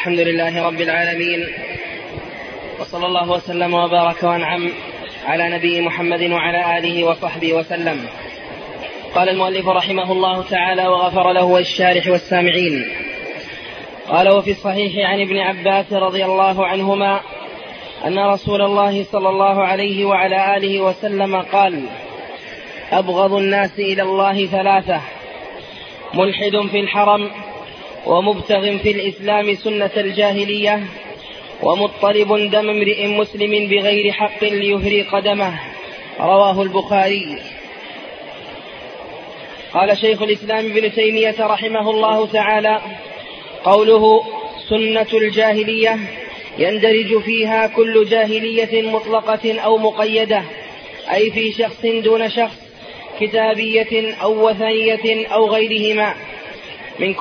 الحمد لله رب العالمين، وصلى الله وسلم وبارك وانعم على نبي محمد وعلى آله وصحبه وسلم. قال المؤلف رحمه الله تعالى وغفر له والشارح والسامعين. قال: وفي الصحيح عن ابن عباس رضي الله عنهما أن رسول الله صلى الله عليه وعلى آله وسلم قال: أبغض الناس إلى الله ثلاثة: ملحد في الحرم، ومبتغ في الإسلام سنة الجاهلية، ومضطرب دم امرئ مسلم بغير حق ليهرق دمه. رواه البخاري. قال شيخ الإسلام ابن تيمية رحمه الله تعالى: قوله سنة الجاهلية يندرج فيها كل جاهلية مطلقة أو مقيدة، أي في شخص دون شخص، كتابية أو وثنية أو غيرهما، من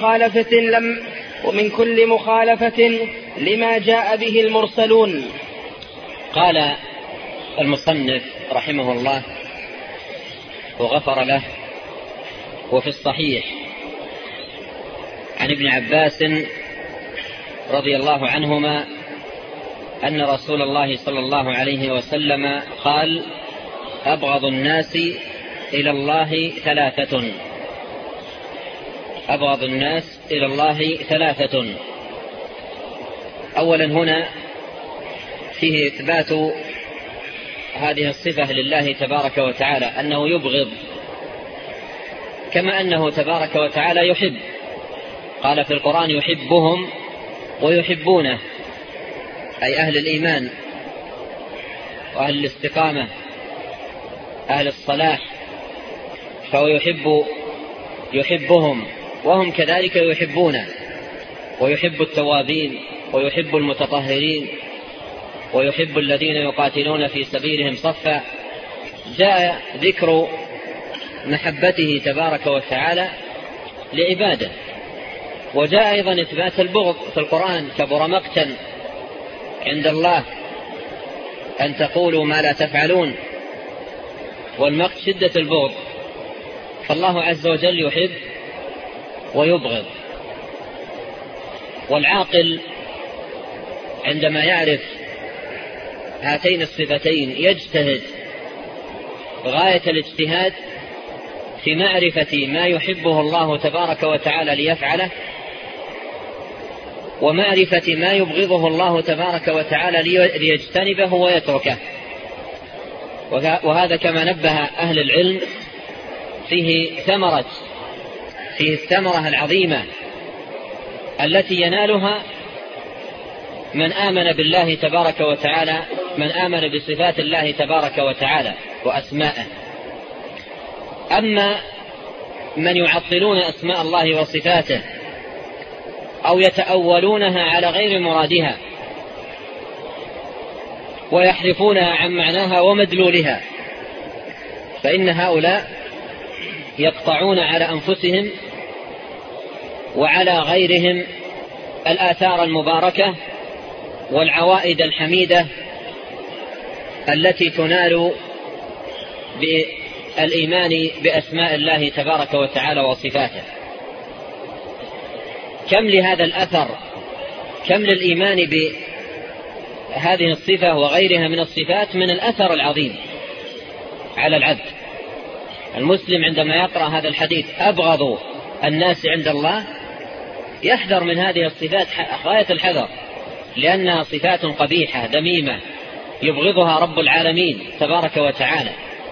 كل مخالفة لما جاء به المرسلون. قال المصنف رحمه الله وغفر له: وفي الصحيح عن ابن عباس رضي الله عنهما أن رسول الله صلى الله عليه وسلم قال: أبغض الناس إلى الله ثلاثة. أبغض الناس إلى الله ثلاثة. أولا هنا فيه إثبات هذه الصفة لله تبارك وتعالى، أنه يبغض كما أنه تبارك وتعالى يحب. قال في القرآن: يحبهم ويحبونه، أي أهل الإيمان وأهل الاستقامة، أهل الصلاح، فهو يحبهم وهم كذلك يحبونه، ويحب التوابين ويحب المتطهرين ويحب الذين يقاتلون في سبيلهم صفا. جاء ذكر محبته تبارك وتعالى لعباده، وجاء أيضا إثبات البغض في القرآن: كبر مقتا عند الله أن تقولوا ما لا تفعلون. والمقت شدة البغض، فالله عز وجل يحب ويبغض. والعاقل عندما يعرف هاتين الصفتين يجتهد غاية الاجتهاد في معرفة ما يحبه الله تبارك وتعالى ليفعله، ومعرفة ما يبغضه الله تبارك وتعالى ليجتنبه ويتركه. وهذا كما نبه أهل العلم فيه الثمرة العظيمة التي ينالها من آمن بالله تبارك وتعالى، من آمن بصفات الله تبارك وتعالى وأسمائه. أما من يعطلون أسماء الله وصفاته أو يتأولونها على غير مرادها ويحرفونها عن معناها ومدلولها، فإن هؤلاء يقطعون على أنفسهم وعلى غيرهم الآثار المباركة والعوائد الحميدة التي تنال بالإيمان بأسماء الله تبارك وتعالى وصفاته. كم لهذا الأثر، كم للإيمان بهذه الصفة وغيرها من الصفات من الأثر العظيم على العبد. المسلم عندما يقرأ هذا الحديث: أبغض الناس عند الله، يحذر من هذه الصفات غاية الحذر، لأنها صفات قبيحة ذميمة يبغضها رب العالمين تبارك وتعالى.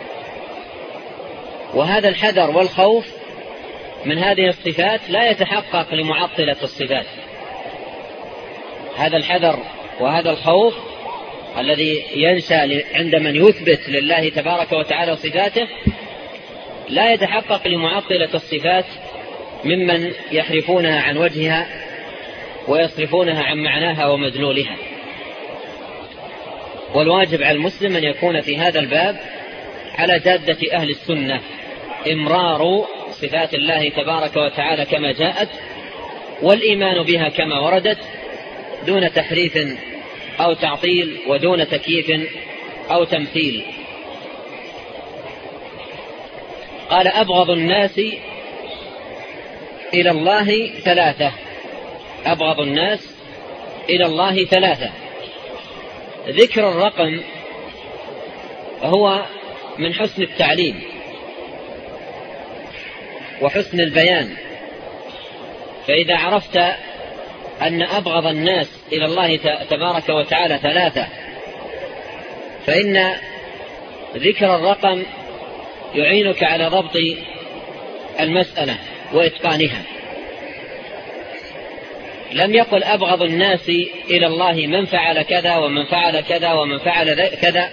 وهذا الحذر والخوف من هذه الصفات لا يتحقق لمعطلة الصفات. هذا الحذر وهذا الخوف الذي ينشأ عند من يثبت لله تبارك وتعالى صفاته لا يتحقق لمعطلة الصفات ممن يحرفونها عن وجهها ويصرفونها عن معناها ومدلولها. والواجب على المسلم أن يكون في هذا الباب على جادة أهل السنة، إمرار صفات الله تبارك وتعالى كما جاءت، والإيمان بها كما وردت، دون تحريف أو تعطيل، ودون تكييف أو تمثيل. قال: أبغض الناس إلى الله ثلاثة. أبغض الناس إلى الله ثلاثة. ذكر الرقم هو من حسن التعليم وحسن البيان، فإذا عرفت أن أبغض الناس إلى الله تبارك وتعالى ثلاثة، فإن ذكر الرقم يعينك على ضبط المسألة وإتقانها. لم يقل أبغض الناس إلى الله من فعل كذا ومن فعل كذا ومن فعل كذا،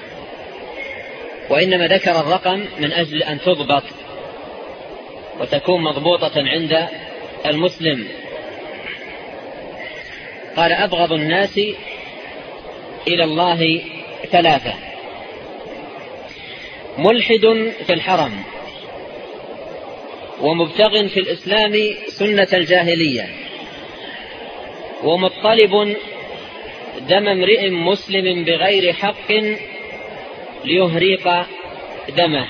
وإنما ذكر الرقم من أجل أن تضبط وتكون مضبوطة عند المسلم. قال أبغض الناس إلى الله ثلاثة: ملحد في الحرم، ومبتغ في الإسلام سنة الجاهلية، ومطلب دم امرئ مسلم بغير حق ليهريق دمه.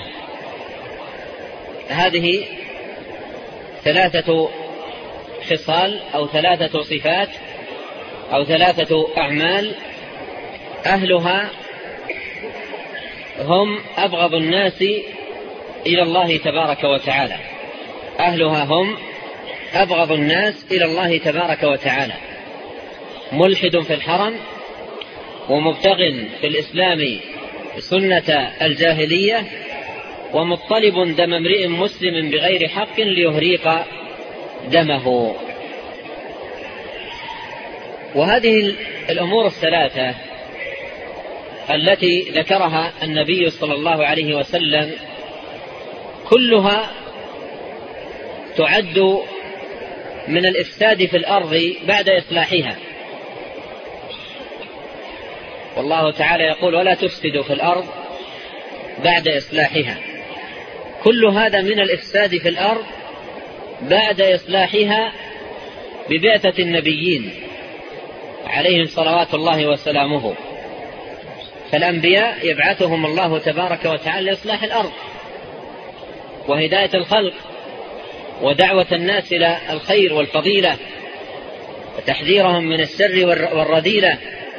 هذه ثلاثة خصال أو ثلاثة صفات أو ثلاثة أعمال أهلها هم أبغض الناس إلى الله تبارك وتعالى. أهلها هم أبغض الناس إلى الله تبارك وتعالى: ملحد في الحرم، ومبتغ في الإسلام سنة الجاهلية، ومطلب دم امرئ مسلم بغير حق ليهريق دمه. وهذه الأمور الثلاثة التي ذكرها النبي صلى الله عليه وسلم كلها تعد من الإفساد في الأرض بعد إصلاحها. والله تعالى يقول: ولا تفسدوا في الأرض بعد إصلاحها. كل هذا من الإفساد في الأرض بعد إصلاحها ببعثة النبيين عليهم صلوات الله وسلامه. فالأنبياء يبعثهم الله تبارك وتعالى لإصلاح الأرض وهداية الخلق ودعوة الناس إلى الخير والفضيلة وتحذيرهم من الشر والرذيلة.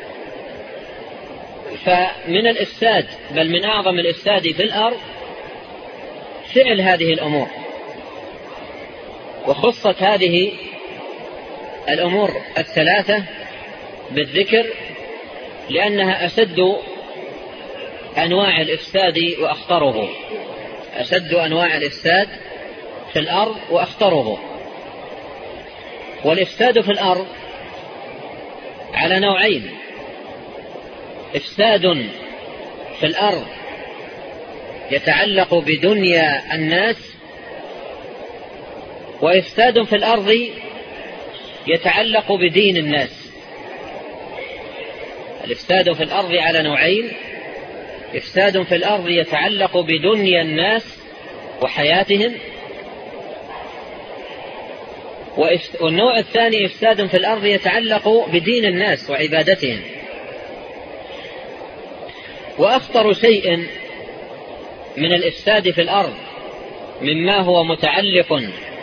فمن الإفساد، بل من أعظم الإفساد في الأرض، فعل هذه الأمور. وخصت هذه الأمور الثلاثة بالذكر لأنها أشد أنواع الإفساد وأخطره، أشد أنواع الإفساد في الأرض وأخطره. والإفساد في الأرض على نوعين: إفساد في الأرض يتعلق بدنيا الناس، وإفساد في الأرض يتعلق بدين الناس. الإفساد في الأرض على نوعين: إفساد في الأرض يتعلق بدنيا الناس وحياتهم، والنوع الثاني إفساد في الأرض يتعلق بدين الناس وعبادتهم. وأخطر شيء من الإفساد في الأرض مما هو متعلق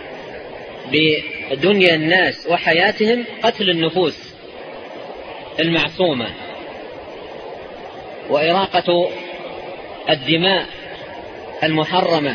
بدنيا الناس وحياتهم قتل النفوس المعصومة وإراقة الدماء المحرمة.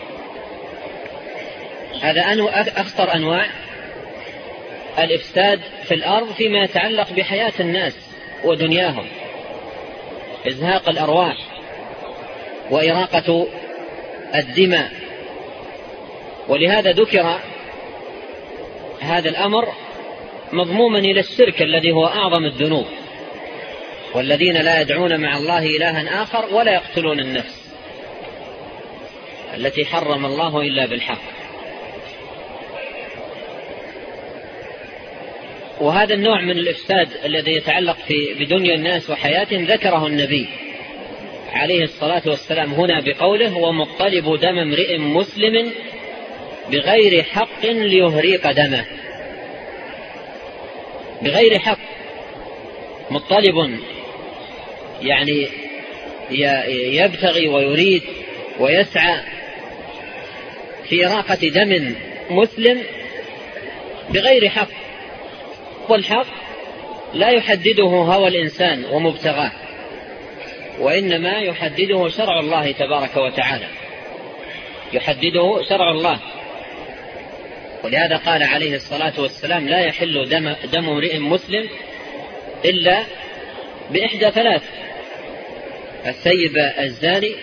هذا أخطر أنواع الإفساد في الأرض فيما يتعلق بحياة الناس ودنياهم: إزهاق الأرواح وإراقة الدماء. ولهذا ذكر هذا الأمر مضموما إلى الشرك الذي هو أعظم الذنوب: والذين لا يدعون مع الله إلها آخر ولا يقتلون النفس التي حرم الله إلا بالحق. وهذا النوع من الإفساد الذي يتعلق بدنيا الناس وحياتهم ذكره النبي عليه الصلاة والسلام هنا بقوله: ومطلب دم امرئ مسلم بغير حق ليهريق دمه. بغير حق، مطلب يعني يبتغي ويريد ويسعى في إراقة دم مسلم بغير حق، والحق لا يحدده هوى الإنسان ومبتغاه، وإنما يحدده شرع الله تبارك وتعالى، يحدده شرع الله. ولهذا قال عليه الصلاة والسلام: لا يحل دم امرئ مسلم إلا بإحدى ثلاث: الثيب الزاني،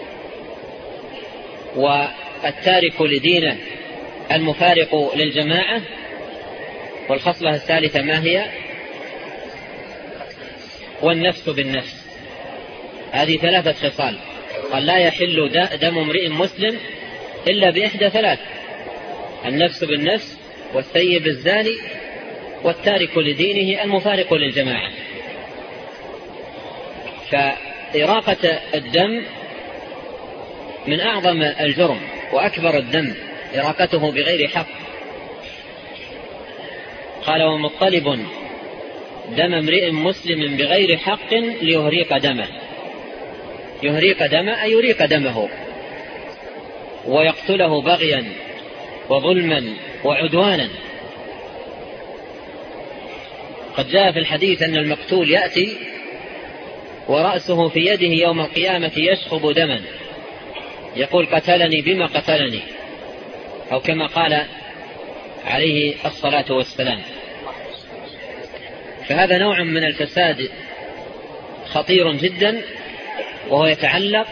والتارك لدينه المفارق للجماعة، والخصلة الثالثة ما هي؟ والنفس بالنفس. هذه ثلاثة خصال. قال: لا يحل دم امرئ مسلم إلا بإحدى ثلاث: النفس بالنفس، والثيب الزاني، والتارك لدينه المفارق للجماعة. فإراقة الدم من أعظم الجرم وأكبر الدم إراقته بغير حق. قال: ومطلب دم امرئ مسلم بغير حق ليهريق دمه. يهريق دمه أي يريق دمه ويقتله بغيا وظلما وعدوانا. قد جاء في الحديث أن المقتول يأتي ورأسه في يده يوم القيامة يشخب دما، يقول: قتلني بما قتلني، أو كما قال عليه الصلاة والسلام. فهذا نوع من الفساد خطير جدا، وهو يتعلق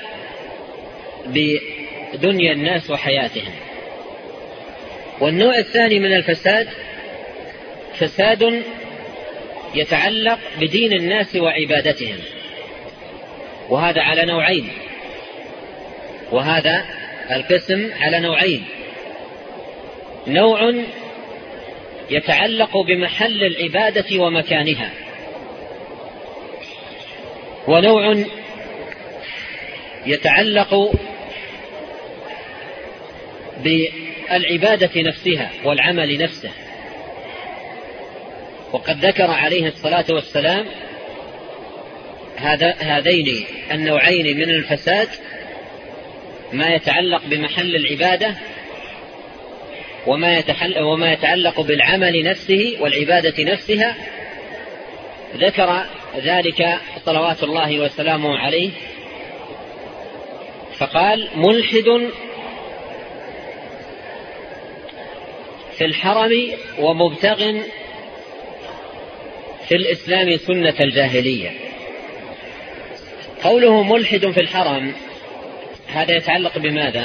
بدنيا الناس وحياتهم. والنوع الثاني من الفساد فساد يتعلق بدين الناس وعبادتهم، وهذا على نوعين، وهذا القسم على نوعين: نوع يتعلق بمحل العبادة ومكانها، ونوع يتعلق بالعبادة نفسها والعمل نفسه. وقد ذكر عليه الصلاة والسلام هذين النوعين من الفساد: ما يتعلق بمحل العبادة، وما يتعلق بالعمل نفسه والعبادة نفسها. ذكر ذلك صلوات الله وسلامه عليه فقال: ملحد في الحرم ومبتغ في الإسلام سنة الجاهلية. قوله ملحد في الحرم هذا يتعلق بماذا؟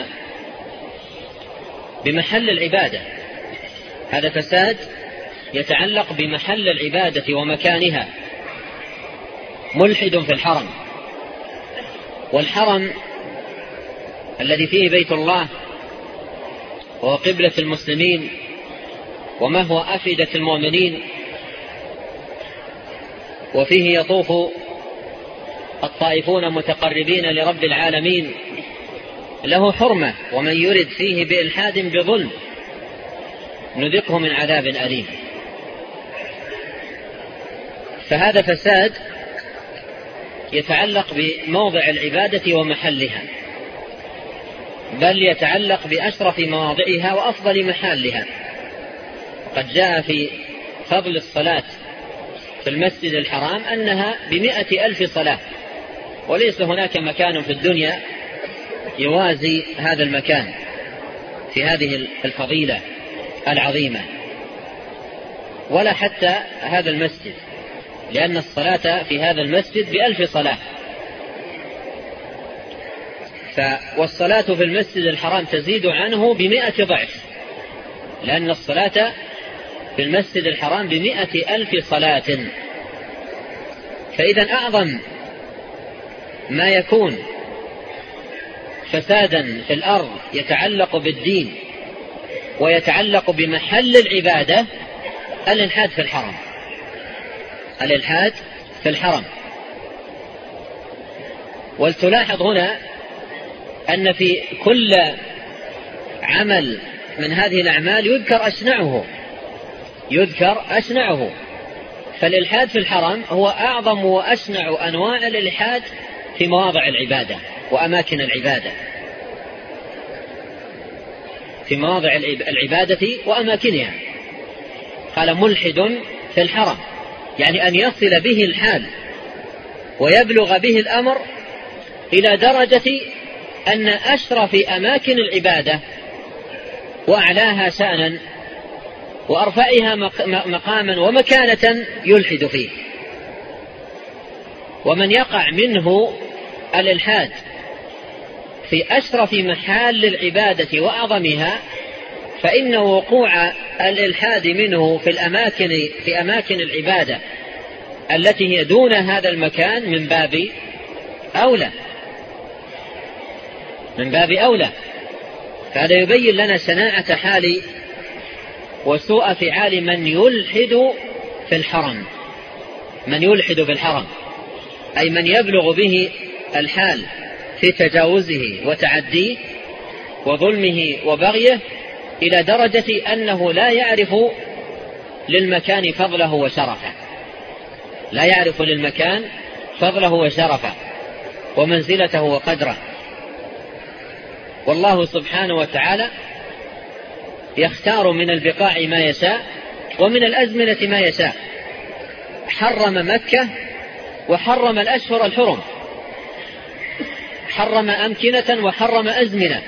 بمحل العبادة. هذا فساد يتعلق بمحل العبادة ومكانها. ملحد في الحرم، والحرم الذي فيه بيت الله وهو قبلة المسلمين وما هو أفئدة المؤمنين، وفيه يطوف الطائفون متقربين لرب العالمين، له حرمة، ومن يرد فيه بإلحاد بظلم نذقه من عذاب أليم. فهذا فساد يتعلق بموضع العبادة ومحلها، بل يتعلق بأشرف مواضعها وأفضل محلها. قد جاء في فضل الصلاة في المسجد الحرام أنها ب100,000 صلاة، وليس هناك مكان في الدنيا يوازي هذا المكان في هذه الفضيلة العظيمة، ولا حتى هذا المسجد، لأن الصلاة في هذا المسجد ب1000 صلاة. والصلاة في المسجد الحرام تزيد عنه ب100 ضعف، لأن الصلاة في المسجد الحرام ب100,000 صلاة. فإذا أعظم ما يكون فسادا في الأرض يتعلق بالدين ويتعلق بمحل العبادة الإلحاد في الحرم. الإلحاد في الحرم. ولتلاحظ هنا أن في كل عمل من هذه الأعمال يذكر أشنعه. فالإلحاد في الحرم هو أعظم وأشنع أنواع الإلحاد في مواضع العبادة وأماكن العبادة، في مواضع العبادة وأماكنها. قال: ملحد في الحرم، يعني أن يصل به الحال ويبلغ به الأمر إلى درجة أن أشرف أماكن العبادة وأعلاها شأنا وأرفعها مقاما ومكانة يلحد فيه. ومن يقع منه الإلحاد في أشرف محال العبادة وأعظمها فإن وقوع الإلحاد منه في أماكن العبادة التي هي دون هذا المكان من باب أولى. فهذا يبين لنا شناعة حال وسوء فعال من يلحد في الحرم، أي من يبلغ به الحال في تجاوزه وتعديه وظلمه وبغيه إلى درجة أنه لا يعرف للمكان فضله وشرفه ومنزلته وقدره. والله سبحانه وتعالى يختار من البقاع ما يشاء ومن الأزمنة ما يشاء. حرم مكة وحرم الأشهر الحرم، حرم أمكنة وحرم أزمنة.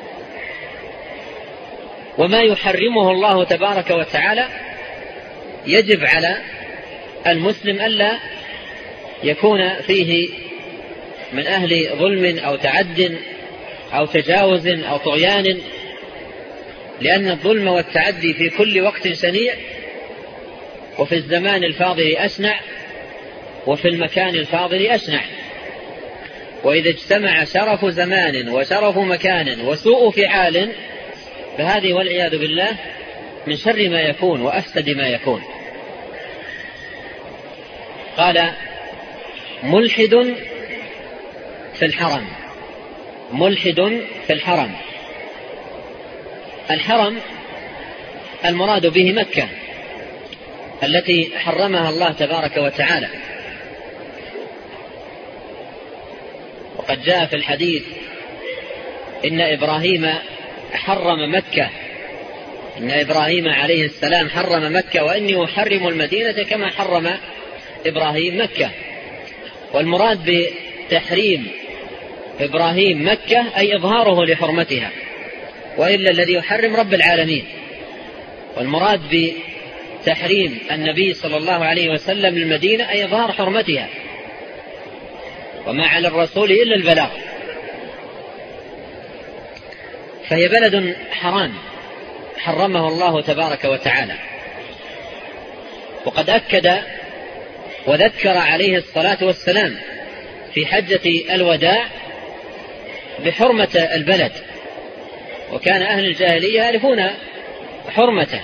وما يحرمه الله تبارك وتعالى يجب على المسلم ألا يكون فيه من أهل ظلم أو تعد أو تجاوز أو طغيان، لأن الظلم والتعدي في كل وقت شنيع، وفي الزمان الفاضل أشنع، وفي المكان الفاضل أشنع. وإذا اجتمع شرف زمان وشرف مكان وسوء فعال فهذه والعياذ بالله من شر ما يكون وأفسد ما يكون. قال ملحد في الحرم. الحرم المراد به مكة التي حرمها الله تبارك وتعالى. وقد جاء في الحديث إن إبراهيم عليه السلام حرم مكة وإني أحرم المدينة كما حرم إبراهيم مكة. والمراد بتحريم إبراهيم مكة أي إظهاره لحرمتها، وإلا الذي يحرم رب العالمين. والمراد بتحريم النبي صلى الله عليه وسلم المدينة أي إظهار حرمتها، وما على الرسول إلا البلاغ. فهي بلد حرام حرمه الله تبارك وتعالى. وقد أكد وذكر عليه الصلاة والسلام في حجة الوداع بحرمة البلد، وكان أهل الجاهلية يعرفون حرمته.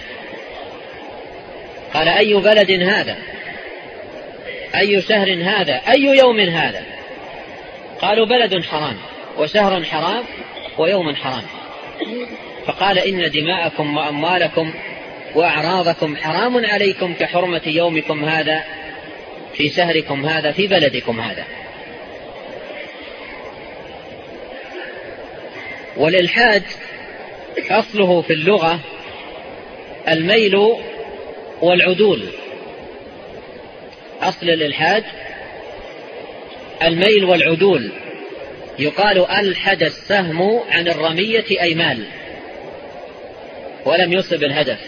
قال أي بلد هذا، أي شهر هذا، أي يوم هذا؟ قالوا بلد حرام وشهر حرام ويوم حرام. فقال إن دماءكم وأموالكم وأعراضكم حرام عليكم كحرمة يومكم هذا في شهركم هذا في بلدكم هذا. والإلحاد أصله في اللغة الميل والعدول. أصل الإلحاد الميل والعدول. يقال ألحد السهم عن الرمية أي مال ولم يصب الهدف.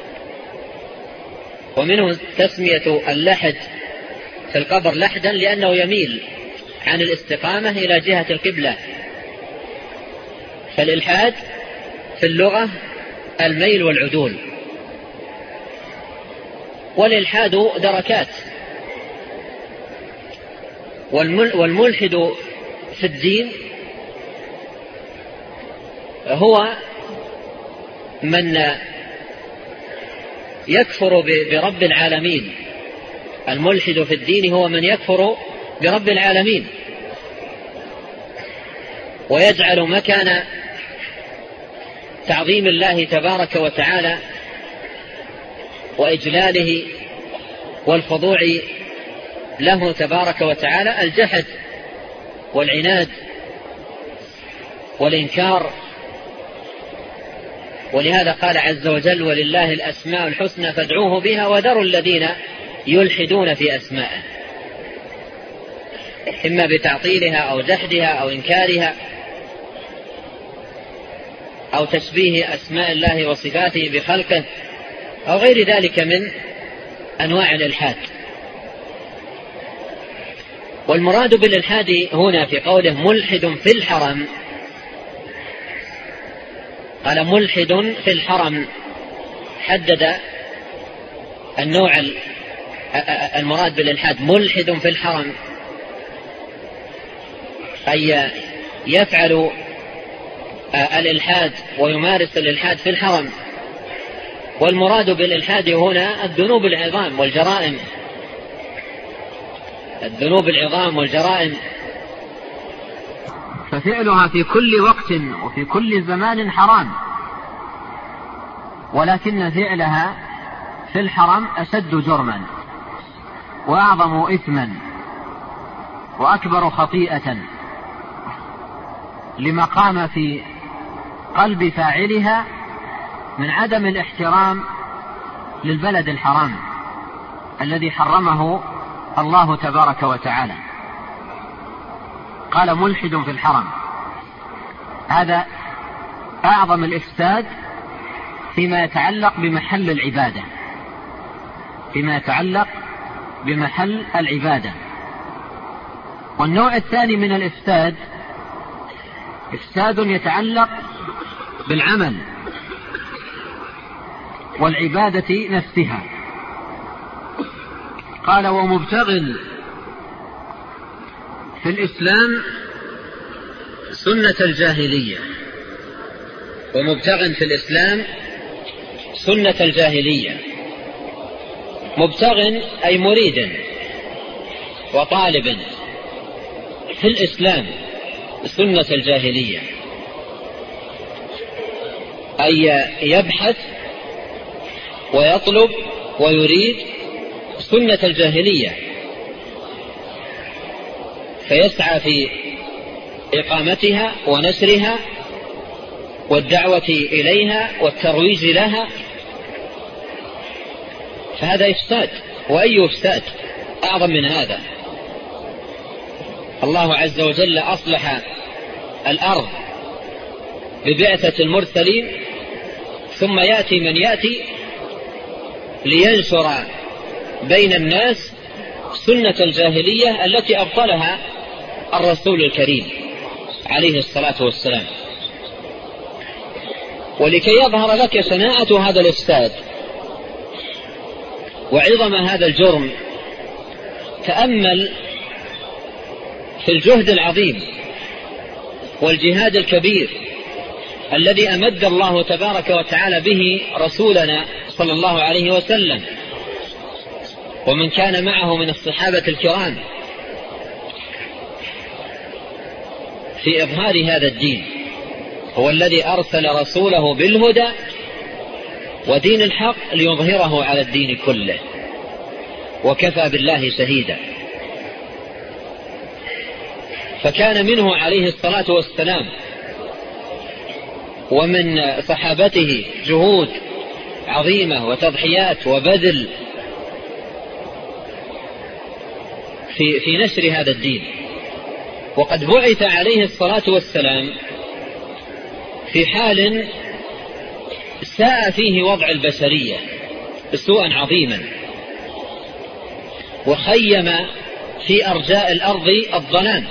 ومنه تسمية اللحد في القبر لحدا لأنه يميل عن الاستقامة إلى جهة القبلة. فالإلحاد في اللغة الميل والعدول. والإلحاد دركات. والملحد في الدين هو من يكفر برب العالمين. الملحد في الدين هو من يكفر برب العالمين ويجعل مكان تعظيم الله تبارك وتعالى وإجلاله والخضوع له تبارك وتعالى الجحد والعناد والإنكار. ولهذا قال عز وجل ولله الأسماء الحسنى فادعوه بها وذروا الذين يلحدون في أسمائه، إما بتعطيلها أو جحدها أو إنكارها أو تشبيه أسماء الله وصفاته بخلقه أو غير ذلك من أنواع الإلحاد. والمراد بالإلحاد هنا في قوله ملحد في الحرم، قال ملحد في الحرم، حدد النوع المراد بالإلحاد. ملحد في الحرم أي يفعل الإلحاد ويمارس الإلحاد في الحرم. والمراد بالإلحاد هنا الذنوب العظام والجرائم، الذنوب العظام والجرائم، ففعلها في كل وقت وفي كل زمان حرام، ولكن فعلها في الحرم أشد جرما وأعظم إثما وأكبر خطيئة، لما قام في قلب فاعلها من عدم الاحترام للبلد الحرام الذي حرمه الله تبارك وتعالى. قال ملحد في الحرم، هذا أعظم الإفساد فيما يتعلق بمحل العبادة، فيما يتعلق بمحل العبادة. والنوع الثاني من الإفساد إفساد يتعلق بالعمل والعبادة نفسها. قال ومبتغ في الإسلام سنة الجاهلية. ومبتغ في الإسلام سنة الجاهلية. مبتغ أي مريد وطالب في الإسلام سنة الجاهلية، أي يبحث ويطلب ويريد سنة الجاهلية، فيسعى في إقامتها ونشرها والدعوة إليها والترويج لها. فهذا إفساد، وأي إفساد أعظم من هذا؟ الله عز وجل أصلح الأرض ببعثة المرسلين، ثم يأتي من يأتي لينشر بين الناس سنة الجاهلية التي أبطلها الرسول الكريم عليه الصلاة والسلام. ولكي يظهر لك شناعة هذا الإفساد وعظم هذا الجرم، تأمل في الجهد العظيم والجهاد الكبير الذي أمد الله تبارك وتعالى به رسولنا صلى الله عليه وسلم ومن كان معه من الصحابة الكرام في إظهار هذا الدين. هو الذي أرسل رسوله بالهدى ودين الحق ليظهره على الدين كله، وكفى بالله شهيدا. فكان منه عليه الصلاة والسلام ومن صحابته جهود عظيمة وتضحيات وبذل في نشر هذا الدين. وقد بعث عليه الصلاة والسلام في حال ساء فيه وضع البشرية سوءا عظيما، وخيم في أرجاء الأرض الظلام.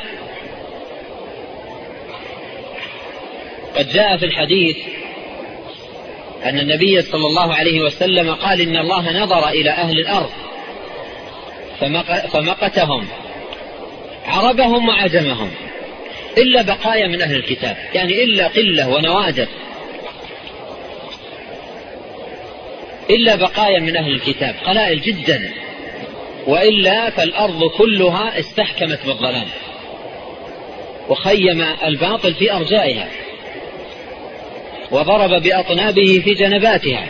قد جاء في الحديث أن النبي صلى الله عليه وسلم قال إن الله نظر إلى أهل الأرض فمقتهم عربهم وعجمهم إلا بقايا من أهل الكتاب، يعني إلا قلة ونوادر، إلا بقايا من أهل الكتاب قلائل جدا، وإلا فالأرض كلها استحكمت بالظلام وخيم الباطل في أرجائها وضرب بأطنابه في جنباتها،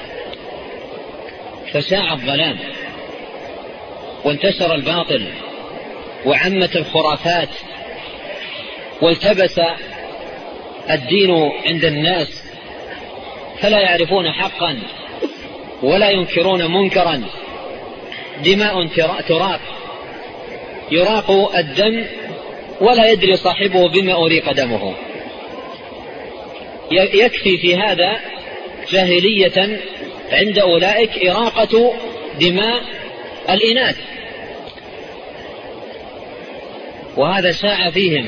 فشاع الظلام وانتشر الباطل وعمت الخرافات والتبس الدين عند الناس، فلا يعرفون حقا ولا ينكرون منكرا دماء تراق، يراق الدم ولا يدري صاحبه بما أريق دمه. يكفي في هذا جاهلية عند أولئك إراقة دماء الإناث، وهذا شاع فيهم،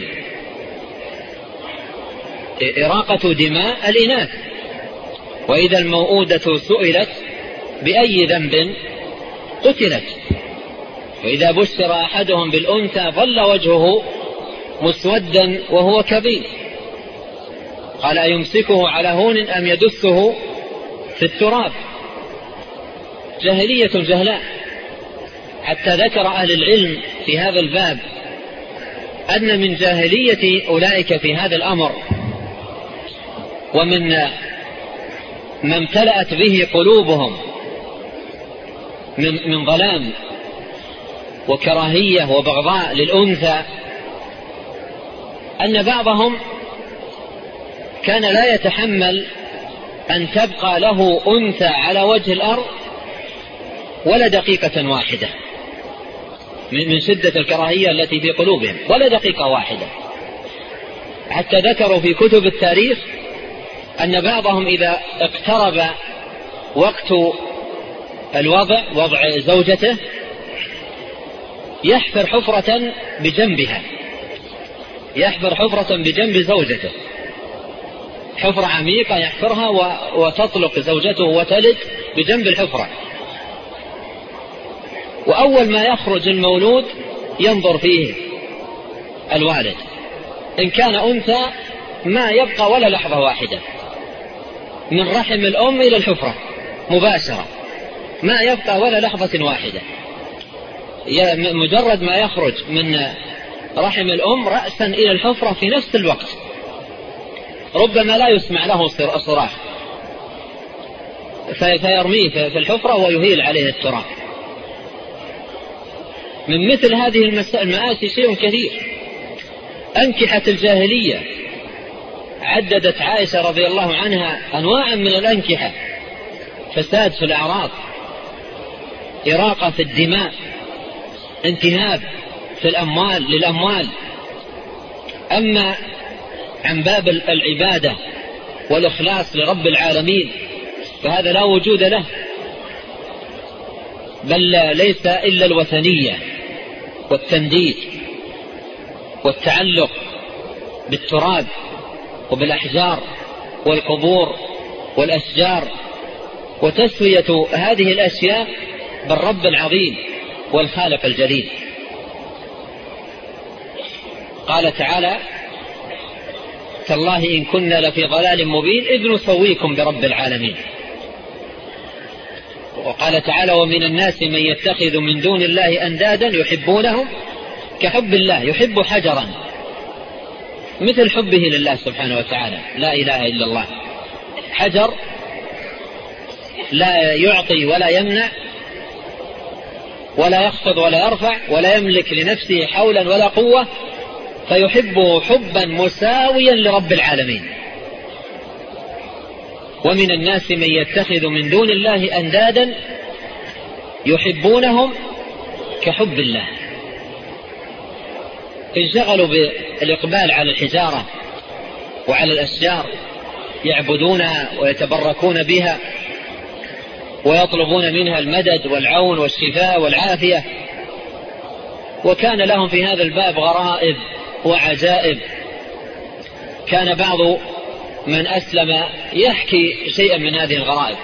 إراقة دماء الإناث. وإذا الموءودة سئلت بأي ذنب قتلت، وإذا بشر أحدهم بالأنثى ظل وجهه مسودا وهو كظيم، قال أيمسكه على هون أم يدسه في التراب. جاهلية جهلاء، حتى ذكر أهل العلم في هذا الباب أن من جاهلية أولئك في هذا الأمر ومن ما امتلأت به قلوبهم من ظلام وكراهية وبغضاء للأنثى، أن بعضهم كان لا يتحمل أن تبقى له أنثى على وجه الأرض ولا دقيقة واحدة، من شدة الكراهية التي في قلوبهم، ولا دقيقة واحدة. حتى ذكروا في كتب التاريخ أن بعضهم إذا اقترب وقت وضع زوجته يحفر حفرة بجنبها، يحفر حفرة بجنب زوجته، حفرة عميقة يحفرها وتطلق زوجته وتلد بجنب الحفرة. وأول ما يخرج المولود ينظر فيه الوالد، إن كان أنثى ما يبقى ولا لحظة واحدة من رحم الأم إلى الحفرة مباشرة، ما يبقى ولا لحظة واحدة، مجرد ما يخرج من رحم الأم رأسا إلى الحفرة في نفس الوقت، ربما لا يسمع له صراخ، فيرميه في الحفرة ويهيل عليه التراب. من مثل هذه المآسي شيء كثير. أنكحة الجاهلية عددت عائشة رضي الله عنها أنواعا من الأنكحة: فساد في الأعراض، إراقة في الدماء، انتهاب في الأموال للأموال. أما عن باب العبادة والإخلاص لرب العالمين فهذا لا وجود له، بل ليس إلا الوثنية والتنديد والتعلق بالتراب وبالأحجار والقبور والأشجار، وتسوية هذه الأشياء بالرب العظيم والخالق الجليل. قال تعالى: تالله إن كنا لفي ضلال مبين إذ نسويكم برب العالمين. وقال تعالى: ومن الناس من يتخذ من دون الله أندادا يحبونهم كحب الله، يحب حجرا مثل حبه لله سبحانه وتعالى، لا إله إلا الله. حجر لا يعطي ولا يمنع ولا يخفض ولا يرفع ولا يملك لنفسه حولا ولا قوة، فيحبه حبا مساويا لرب العالمين. ومن الناس من يتخذ من دون الله أندادا يحبونهم كحب الله. انشغلوا بالإقبال على الحجارة وعلى الأشجار، يعبدونها ويتبركون بها ويطلبون منها المدد والعون والشفاء والعافية. وكان لهم في هذا الباب غرائب وعجائب. كان بعض من أسلم يحكي شيئا من هذه الغرائب،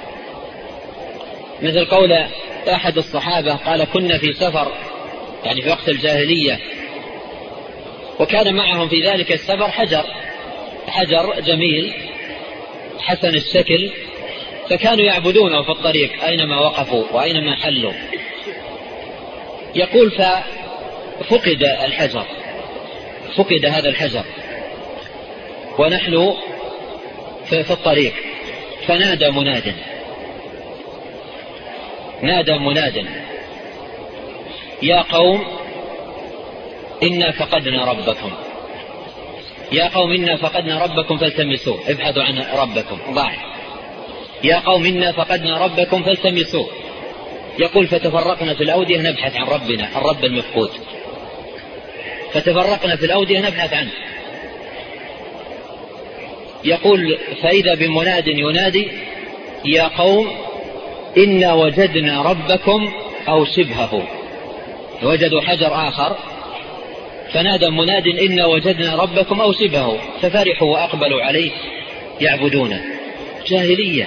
مثل قول أحد الصحابة قال: كنا في سفر، يعني في وقت الجاهلية، وكان معهم في ذلك السفر حجر جميل حسن الشكل، فكانوا يعبدونه في الطريق أينما وقفوا وأينما حلوا. يقول: ففقد الحجر، فقد هذا الحجر ونحن في الطريق، فنادى مناد: يا قوم إنا فقدنا ربكم، يا قوم إنا فقدنا ربكم فالتمسوه، ابحثوا عن ربكم ضاع، يا قوم إنا فقدنا ربكم فالتمسوه. يقول فتفرقنا في الأودية نبحث عن ربنا، الرب المفقود، فتفرقنا في الأودية نبحث عنه. يقول فإذا بمناد ينادي يا قوم إنا وجدنا ربكم أو شبهه. وجدوا حجر آخر فنادى مناد إنا وجدنا ربكم أو شبهه، ففرحوا وأقبلوا عليه يعبدونه. جاهلية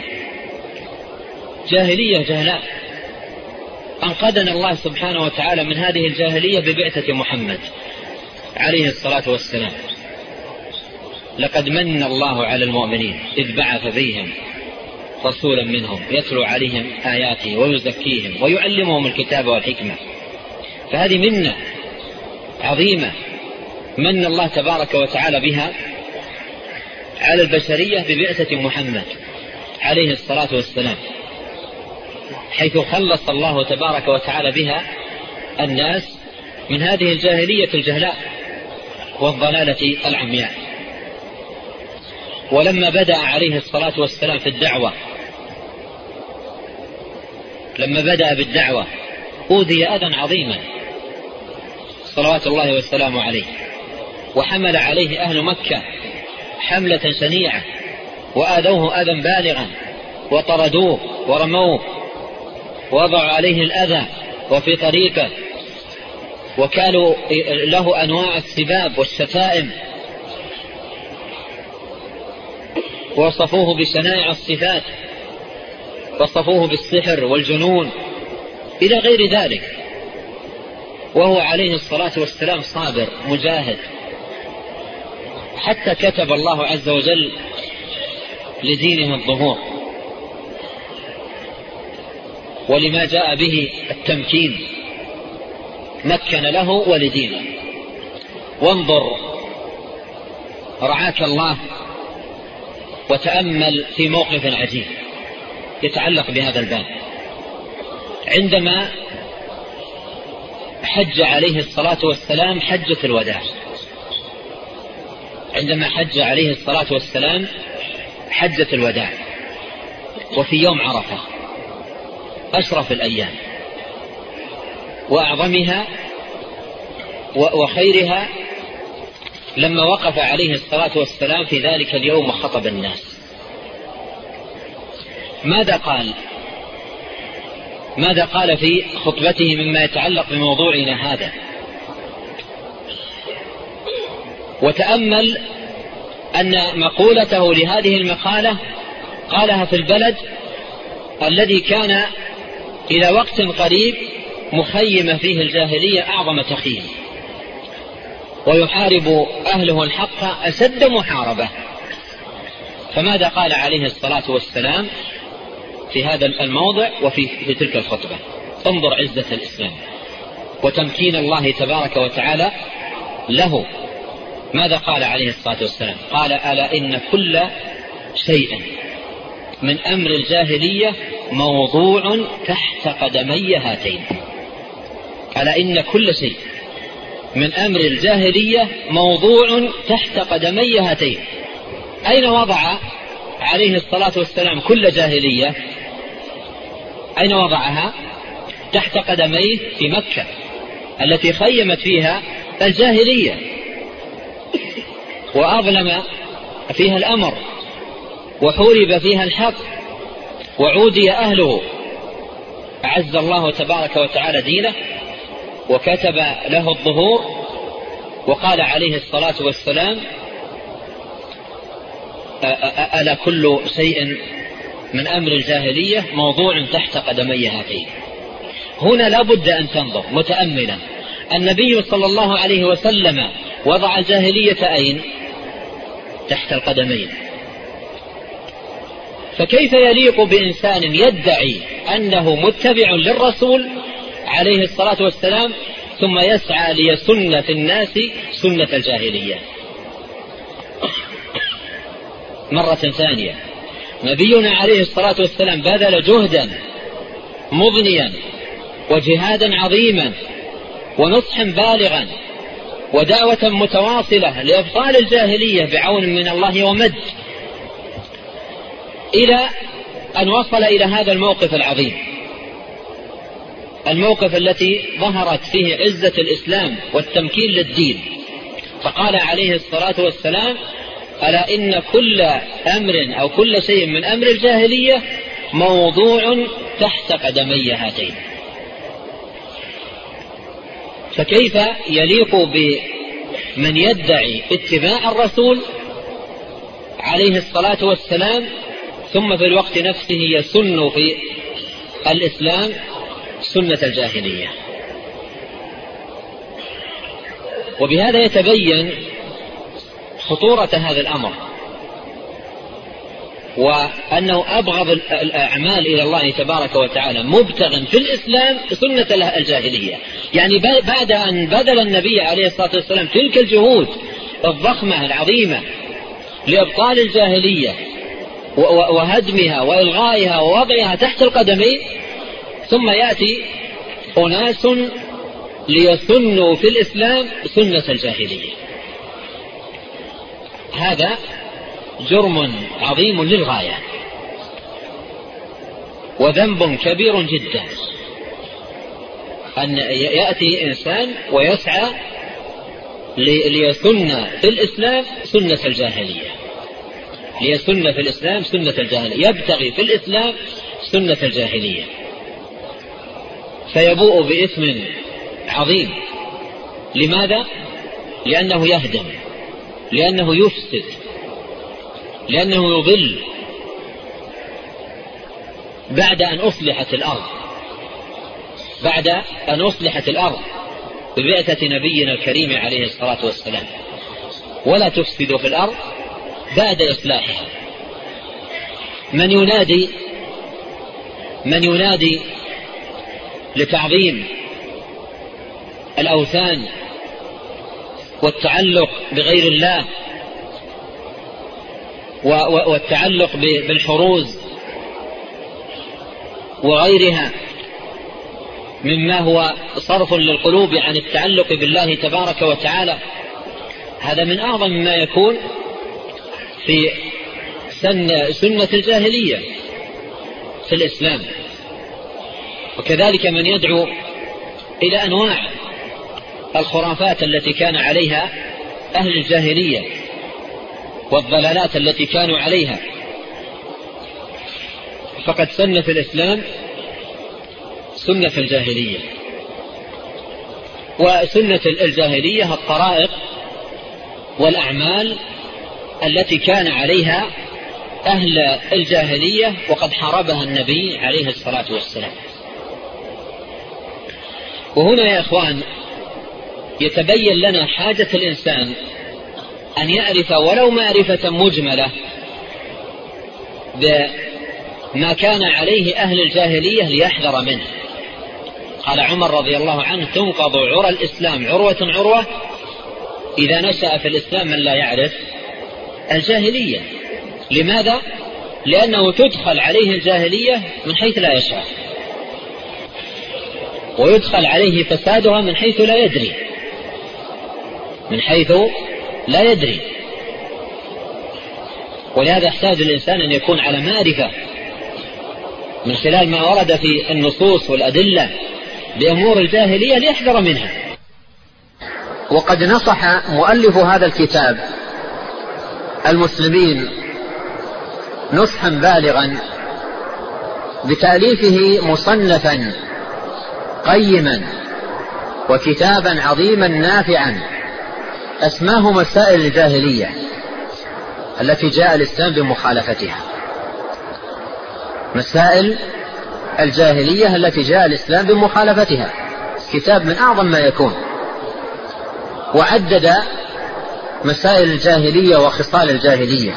جهلاء. أنقذنا الله سبحانه وتعالى من هذه الجاهلية ببعثة محمد عليه الصلاة والسلام. لقد من الله على المؤمنين إذ بعث فيهم رسولا منهم يتلو عليهم آياته ويزكيهم ويعلمهم الكتاب والحكمة. فهذه منة عظيمة من الله تبارك وتعالى بها على البشرية ببعثة محمد عليه الصلاة والسلام، حيث خلص الله تبارك وتعالى بها الناس من هذه الجاهلية الجهلاء والضلالة العمياء. ولما بدأ عليه الصلاة والسلام في الدعوة، لما بدأ بالدعوة أوذي أذى عظيما صلوات الله والسلام عليه، وحمل عليه أهل مكة حملة شنيعة وآذوه أذى بالغا وطردوه ورموه ووضعوا عليه الأذى وفي طريقه، وكانوا له أنواع السباب والشتائم، وصفوه بشنائع الصفات، وصفوه بالسحر والجنون إلى غير ذلك، وهو عليه الصلاة والسلام صابر مجاهد، حتى كتب الله عز وجل لدينه الظهور ولما جاء به التمكين، مكن له ولدينه. وانظر رعاك الله وتأمل في موقف عجيب يتعلق بهذا الباب. عندما حج عليه الصلاة والسلام حجة الوداع، عندما حج عليه الصلاة والسلام حجة الوداع، وفي يوم عرفة أشرف الأيام وأعظمها وخيرها، لما وقف عليه الصلاة والسلام في ذلك اليوم وخطب الناس، ماذا قال في خطبته مما يتعلق بموضوعنا هذا؟ وتأمل أن مقولته لهذه المقالة قالها في البلد الذي كان إلى وقت قريب مخيم فيه الجاهلية أعظم تخييم، ويحارب أهله الحق أشد محاربة. فماذا قال عليه الصلاة والسلام في هذا الموضع وفي تلك الخطبة؟ انظر عزة الإسلام وتمكين الله تبارك وتعالى له. ماذا قال عليه الصلاة والسلام؟ قال ألا إن كل شيء من أمر الجاهلية موضوع تحت قدمي هاتين. ألا إن كل شيء من أمر الجاهلية موضوع تحت قدمي هاتين. أين وضع عليه الصلاة والسلام كل جاهلية؟ أين وضعها؟ تحت قدميه في مكة التي خيمت فيها الجاهلية وأظلم فيها الأمر وحورب فيها الحق وعودي أهله. أعز الله تبارك وتعالى دينه وكتب له الظهور، وقال عليه الصلاة والسلام ألا كل شيء من أمر الجاهلية موضوع تحت قدمي هاتين. هنا لا بد أن تنظر متأملا، النبي صلى الله عليه وسلم وضع الجاهلية أين؟ تحت القدمين. فكيف يليق بإنسان يدعي أنه متبع للرسول عليه الصلاة والسلام ثم يسعى ليسن في الناس سنة الجاهلية؟ مرة ثانية، نبينا عليه الصلاة والسلام بذل جهدا مضنيا وجهادا عظيما ونصحا بالغا ودعوة متواصلة لإبطال الجاهلية بعون من الله ومد، إلى أن وصل إلى هذا الموقف العظيم. الموقف التي ظهرت فيه عزة الإسلام والتمكين للدين، فقال عليه الصلاة والسلام: ألا إن كل أمر أو كل شيء من أمر الجاهلية موضوع تحت قدمي هاتين. فكيف يليق بمن يدعي اتباع الرسول عليه الصلاة والسلام ثم في الوقت نفسه يسن في الإسلام سنة الجاهلية؟ وبهذا يتبين خطورة هذا الأمر، وأنه أبغض الأعمال إلى الله تبارك وتعالى مبتغا في الإسلام سنة الجاهلية. يعني بعد أن بذل النبي عليه الصلاة والسلام تلك الجهود الضخمة العظيمة لإبطال الجاهلية وهدمها وإلغائها ووضعها تحت القدمين، ثم يأتي أناس ليسنوا في الإسلام سنة الجاهلية. هذا جرم عظيم للغاية وذنب كبير جدا، أن يأتي إنسان ويسعى ليسن في الإسلام سنة الجاهلية، ليسن في الإسلام سنة الجاهلية، يبتغي في الإسلام سنة الجاهلية، فيبوء بإثم عظيم. لماذا؟ لأنه يهدم، لأنه يفسد، لأنه يضل بعد أن أصلحت الأرض، بعد أن أصلحت الأرض ببعثة نبينا الكريم عليه الصلاة والسلام. ولا تفسد في الأرض بعد إصلاحها. من ينادي لتعظيم الأوثان والتعلق بغير الله والتعلق بالحروز وغيرها مما هو صرف للقلوب عن التعلق بالله تبارك وتعالى، هذا من أعظم ما يكون في سنة الجاهلية في الإسلام. وكذلك من يدعو إلى أنواع الخرافات التي كان عليها أهل الجاهلية والضلالات التي كانوا عليها، فقد سن في الإسلام سنة الجاهلية. وسنة الجاهلية الطرائق والأعمال التي كان عليها أهل الجاهلية وقد حاربها النبي عليه الصلاة والسلام. وهنا يا إخوان يتبين لنا حاجة الإنسان أن يعرف ولو معرفة مجملة بما كان عليه أهل الجاهلية ليحذر منه. قال عمر رضي الله عنه: تنقض عرى الإسلام عروة عروة إذا نشأ في الإسلام من لا يعرف الجاهلية. لماذا؟ لأنه تدخل عليه الجاهلية من حيث لا يشعر، ويدخل عليه فسادها من حيث لا يدري، من حيث لا يدري. ولهذا يحتاج الإنسان أن يكون على معرفة من خلال ما ورد في النصوص والأدلة بأمور الجاهلية ليحذر منها. وقد نصح مؤلف هذا الكتاب المسلمين نصحا بالغا بتأليفه مصنفا قيما وكتابا عظيما نافعا أسماه مسائل الجاهلية التي جاء الإسلام بمخالفتها. مسائل الجاهلية التي جاء الإسلام بمخالفتها، كتاب من أعظم ما يكون. وعدد مسائل الجاهلية وخصال الجاهلية،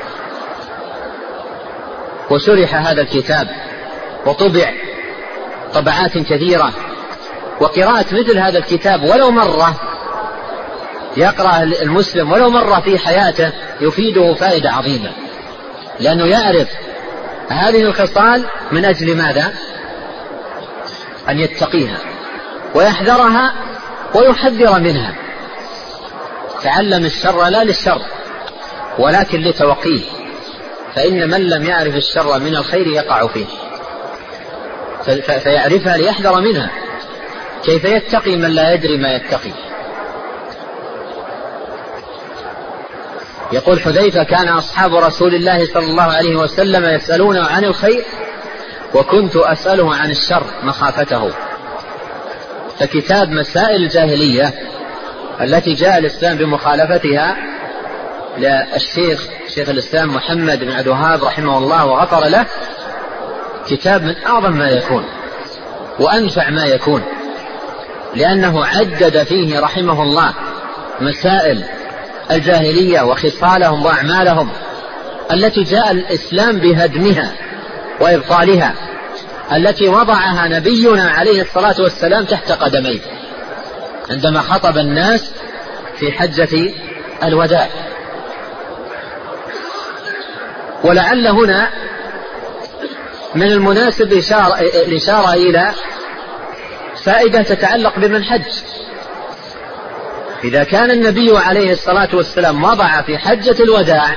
وشرح هذا الكتاب وطبع طبعات كثيرة. وقراءة مثل هذا الكتاب ولو مرة، يقرأ المسلم ولو مرة في حياته، يفيده فائدة عظيمة، لأنه يعرف هذه الخصال من أجل ماذا؟ أن يتقيها ويحذرها ويحذر منها. تعلم الشر لا للشر ولكن لتوقيه، فإن من لم يعرف الشر من الخير يقع فيه، فيعرفها ليحذر منها. كيف يتقي من لا يدري ما يتقي؟ يقول حذيفة: كان أصحاب رسول الله صلى الله عليه وسلم يسألون عن الخير وكنت أسأله عن الشر مخافته. فكتاب مسائل الجاهلية التي جاء الإسلام بمخالفتها شيخ الإسلام محمد بن عبد الوهاب رحمه الله وغفر له، كتاب من أعظم ما يكون وأنفع ما يكون، لأنه عدد فيه رحمه الله مسائل الجاهلية وخصالهم وأعمالهم التي جاء الإسلام بهدمها وإبطالها، التي وضعها نبينا عليه الصلاة والسلام تحت قدميه عندما خطب الناس في حجة الوداع. ولعل هنا من المناسب الإشارة إلى فائدة تتعلق بمن حج. إذا كان النبي عليه الصلاة والسلام وضع في حجة الوداع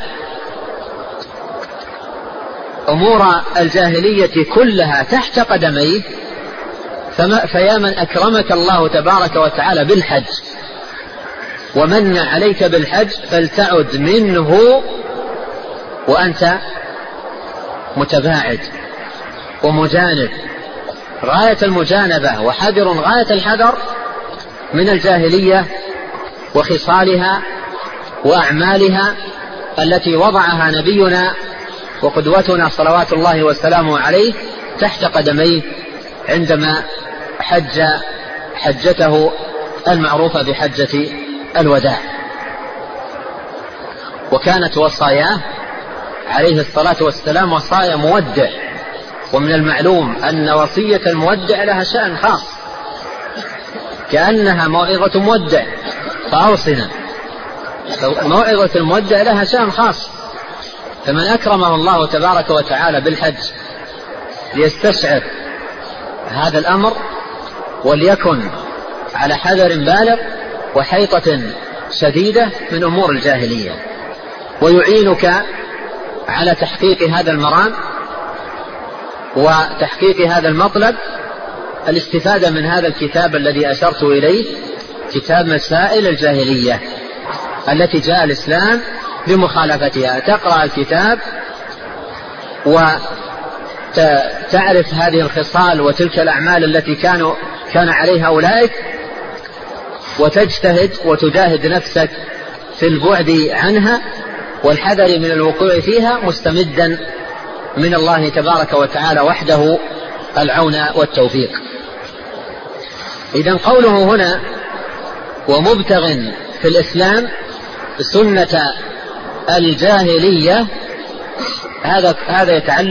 أمور الجاهلية كلها تحت قدميه، فيا من أكرمك الله تبارك وتعالى بالحج ومن عليك بالحج فلتعد منه وأنت متباعد ومجانب غاية المجانبة وحذر غاية الحذر من الجاهلية وخصالها وأعمالها التي وضعها نبينا وقدوتنا صلوات الله وسلامه عليه تحت قدميه عندما حج حجته المعروفة بحجة الوداع. وكانت وصاياه عليه الصلاة والسلام وصايا مودع، ومن المعلوم أن وصية المودع لها شأن خاص كأنها موعظة مودع فأوصنا. موعظة المودع لها شأن خاص، فمن أكرمه الله تبارك وتعالى بالحج ليستشعر هذا الأمر وليكن على حذر بالغ وحيطة شديدة من أمور الجاهلية، ويعينك على تحقيق هذا المرام وتحقيق هذا المطلب الاستفادة من هذا الكتاب الذي أشرت إليه، كتاب مسائل الجاهلية التي جاء الإسلام بمخالفتها. تقرأ الكتاب وتعرف هذه الخصال وتلك الأعمال التي كان عليها أولئك، وتجتهد وتجاهد نفسك في البعد عنها والحذر من الوقوع فيها، مستمدا من الله تبارك وتعالى وحده العون والتوفيق. إذن قوله هنا ومبتغ في الإسلام سنة الجاهلية، هذا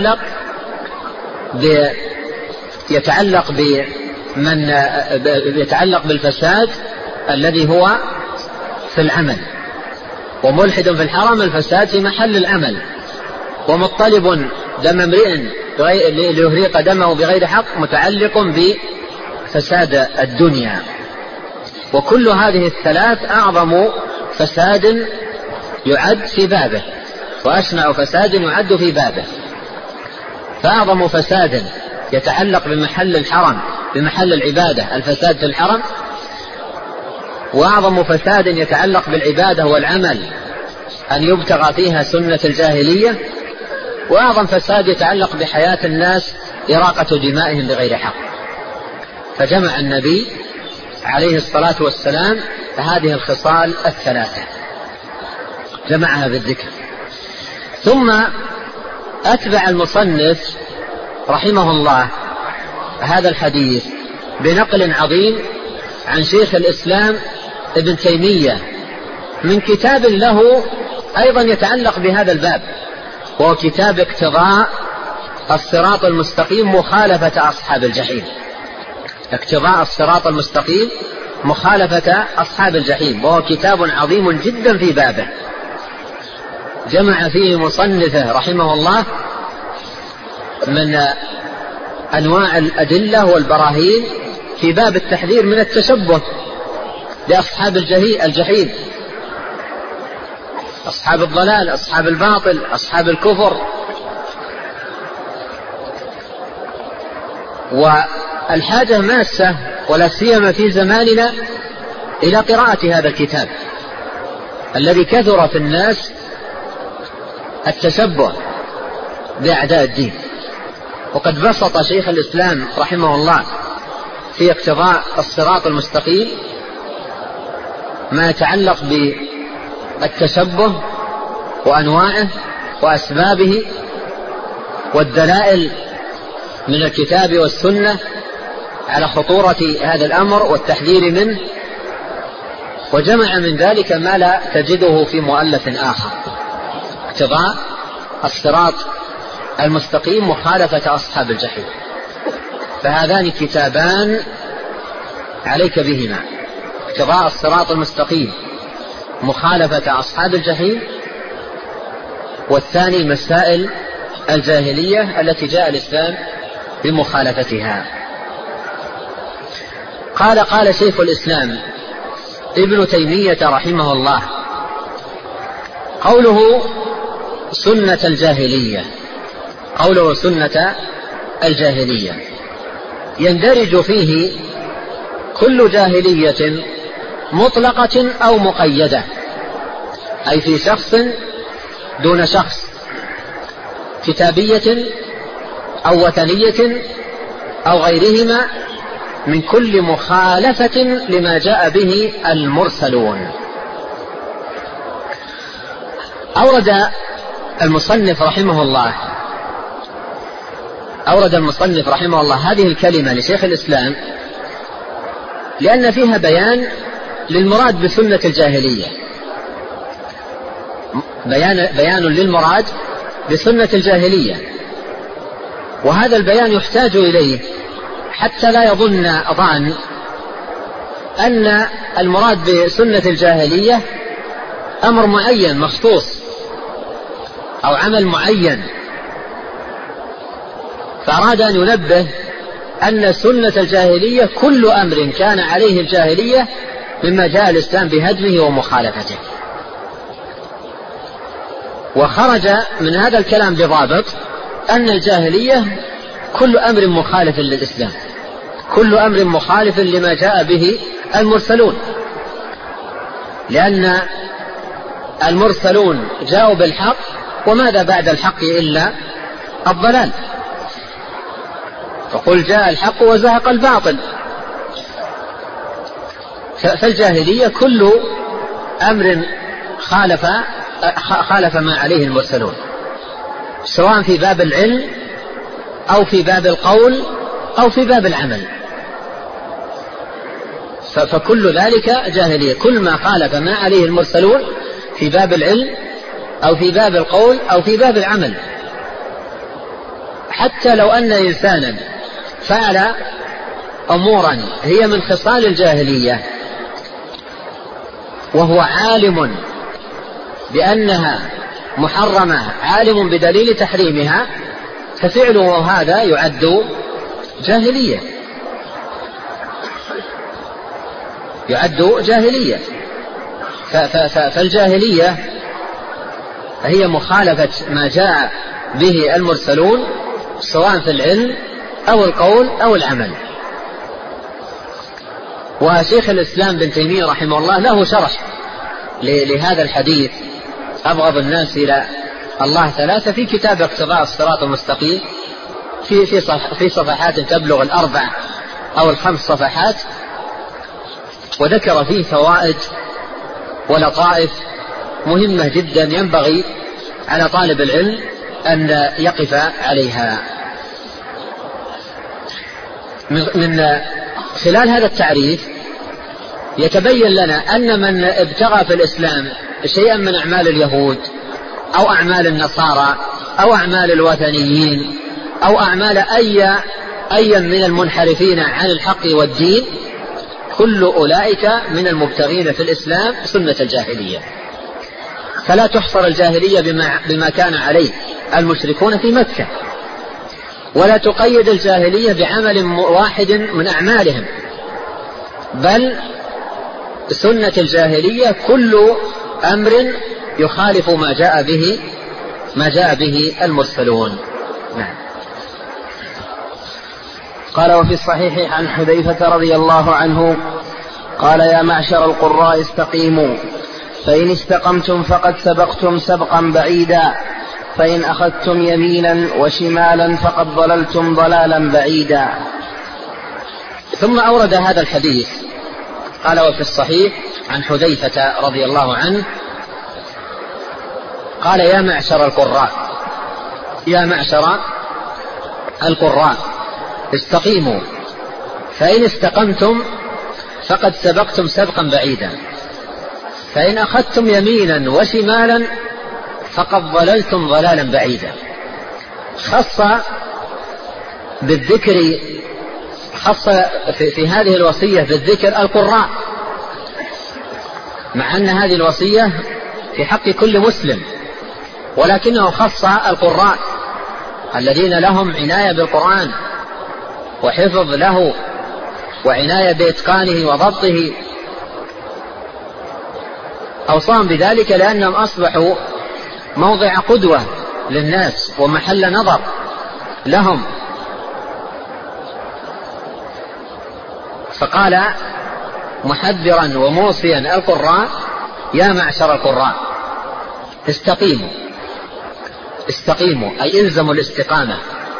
يتعلق بالفساد الذي هو في العمل، وملحد في الحرم الفساد في محل العمل، ومطلب دم امرئ ليهريق دمه بغير حق متعلق بفساد الدنيا. وكل هذه الثلاث أعظم فساد يعد في بابه وأشنع فساد يعد في بابه. فأعظم فساد يتعلق بمحل الحرم بمحل العبادة الفساد في الحرم، وأعظم فساد يتعلق بالعبادة والعمل أن يبتغى فيها سنة الجاهلية، وأعظم فساد يتعلق بحياة الناس إراقة دمائهم بغير حق. فجمع النبي عليه الصلاة والسلام هذه الخصال الثلاثة، جمعها بالذكر. ثم أتبع المصنف رحمه الله هذا الحديث بنقل عظيم عن شيخ الإسلام ابن تيمية من كتاب له أيضا يتعلق بهذا الباب، وهو كتاب اقتضاء الصراط المستقيم مخالفة أصحاب الجحيم. اقتضاء الصراط المستقيم مخالفة أصحاب الجحيم، وهو كتاب عظيم جدا في بابه، جمع فيه مصنفه رحمه الله من أنواع الأدلة والبراهين في باب التحذير من التشبه لأصحاب الجحيم، أصحاب الضلال، أصحاب الباطل، أصحاب الكفر. والحاجة ماسة ولا سيما في زماننا إلى قراءة هذا الكتاب الذي كثر في الناس التشبه بأعداء الدين. وقد بسط شيخ الإسلام رحمه الله في اقتضاء الصراط المستقيم ما يتعلق بالتشبه وأنواعه وأسبابه والدلائل من الكتاب والسنة على خطورة هذا الأمر والتحذير منه، وجمع من ذلك ما لا تجده في مؤلف آخر: اقتضاء الصراط المستقيم مخالفة أصحاب الجحيم. فهذان كتابان عليك بهما: اقتضاء الصراط المستقيم مخالفة أصحاب الجحيم، والثاني مسائل الجاهلية التي جاء الإسلام بمخالفتها. قال شيخ الإسلام ابن تيمية رحمه الله: قوله سنة الجاهلية يندرج فيه كل جاهلية مطلقة أو مقيدة، أي في شخص دون شخص، كتابية أو وثنية أو غيرهما، من كل مخالفة لما جاء به المرسلون. أورد المصنف رحمه الله هذه الكلمة لشيخ الإسلام لأن فيها بيان للمراد بسنة الجاهلية، بيان للمراد بسنة الجاهلية، وهذا البيان يحتاج إليه حتى لا يظن ظان أن المراد بسنة الجاهلية أمر معين مخصوص أو عمل معين، فأراد أن ينبه أن سنة الجاهلية كل أمر كان عليه الجاهلية مما جاء الإسلام بهدمه ومخالفته. وخرج من هذا الكلام بضابط أن الجاهلية كل أمر مخالف للإسلام، كل أمر مخالف لما جاء به المرسلون، لأن المرسلون جاءوا بالحق، وماذا بعد الحق إلا الضلال، فقل جاء الحق وزهق الباطل. فالجاهلية كل أمر خالف ما عليه المرسلون، سواء في باب العلم أو في باب القول أو في باب العمل، فكل ذلك جاهلية، كل ما خالف ما عليه المرسلون في باب العلم أو في باب القول أو في باب العمل. حتى لو أن إنسانا فعل أمورا هي من خصال الجاهلية وهو عالم بأنها محرمة، عالم بدليل تحريمها، ففعله هذا يعد جاهلية، فالجاهلية هي مخالفة ما جاء به المرسلون سواء في العلم أو القول أو العمل. وشيخ الإسلام بن تيمية رحمه الله له شرح لهذا الحديث: أبغض الناس إلى الله ثلاثة، في كتاب اقتضاء الصراط المستقيم، في صفحات تبلغ 4 أو 5 صفحات، وذكر فيه فوائد ولطائف مهمة جدا ينبغي على طالب العلم أن يقف عليها. من خلال هذا التعريف يتبين لنا أن من ابتغى في الإسلام شيئا من أعمال اليهود أو أعمال النصارى أو أعمال الوثنيين أو أعمال أي من المنحرفين عن الحق والدين، كل أولئك من المبتغين في الإسلام سنة الجاهلية. فلا تحصر الجاهلية بما كان عليه المشركون في مكة، ولا تقيد الجاهلية بعمل واحد من أعمالهم، بل سنة الجاهلية كل أمر يخالف ما جاء به المرسلون. نعم. قال وفي الصحيح عن حذيفة رضي الله عنه قال يا معشر القراء استقيموا فإن استقمتم فقد سبقتم سبقا بعيدا فإن أخذتم يمينا وشمالا فقد ضللتم ضلالا بعيدا. ثم أورد هذا الحديث قال وفي الصحيح عن حذيفة رضي الله عنه قال يا معشر القراء يا معشر القراء استقيموا فإن استقمتم فقد سبقتم سبقا بعيدا فإن أخذتم يمينا وشمالا فقد ضللتم ضلالا بعيدا. خص بالذكر خص في هذه الوصية بالذكر القراء، مع أن هذه الوصية في حق كل مسلم، ولكنه خص القراء الذين لهم عناية بالقرآن وحفظ له وعناية بإتقانه وضبطه. أوصاهم بذلك لأنهم أصبحوا موضع قدوة للناس ومحل نظر لهم. فقال محذرا وموصيا القراء يا معشر القراء استقيموا. استقيموا أي إلزموا الاستقامة،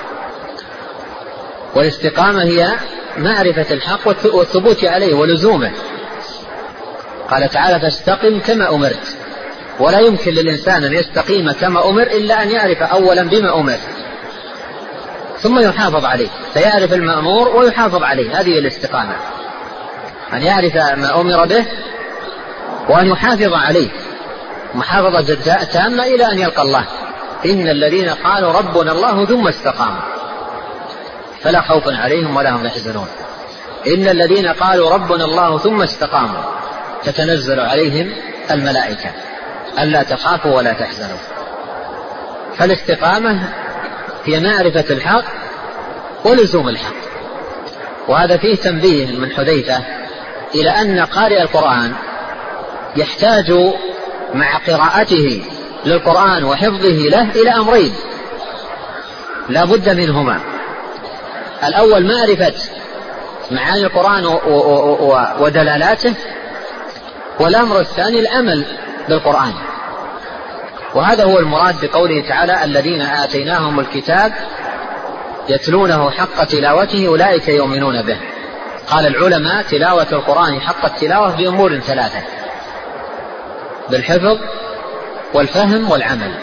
والاستقامة هي معرفة الحق والثبوت عليه ولزومه. قال تعالى فاستقم كما أمرت، ولا يمكن للإنسان أن يستقيم كما أمر إلا أن يعرف أولا بما أمر ثم يحافظ عليه، فيعرف المأمور ويحافظ عليه. هذه الاستقامة، أن يعرف ما أمر به وأن يحافظ عليه محافظة تامة إلى أن يلقى الله. إن الذين قالوا ربنا الله ثم استقاموا فلا خوف عليهم ولا هم يحزنون. إن الذين قالوا ربنا الله ثم استقاموا تتنزل عليهم الملائكة ألا تخافوا ولا تحزنوا. فالاستقامة هي معرفة الحق ولزوم الحق. وهذا فيه تنبيه من حذيفة إلى أن قارئ القرآن يحتاج مع قراءته للقرآن وحفظه له إلى أمرين لا بد منهما. الأول معرفة معاني القرآن ودلالاته، والأمر الثاني العمل بالقرآن. وهذا هو المراد بقوله تعالى الذين آتيناهم الكتاب يتلونه حق تلاوته أولئك يؤمنون به. قال العلماء تلاوة القرآن حق التلاوة بأمور ثلاثة: بالحفظ والفهم والعمل.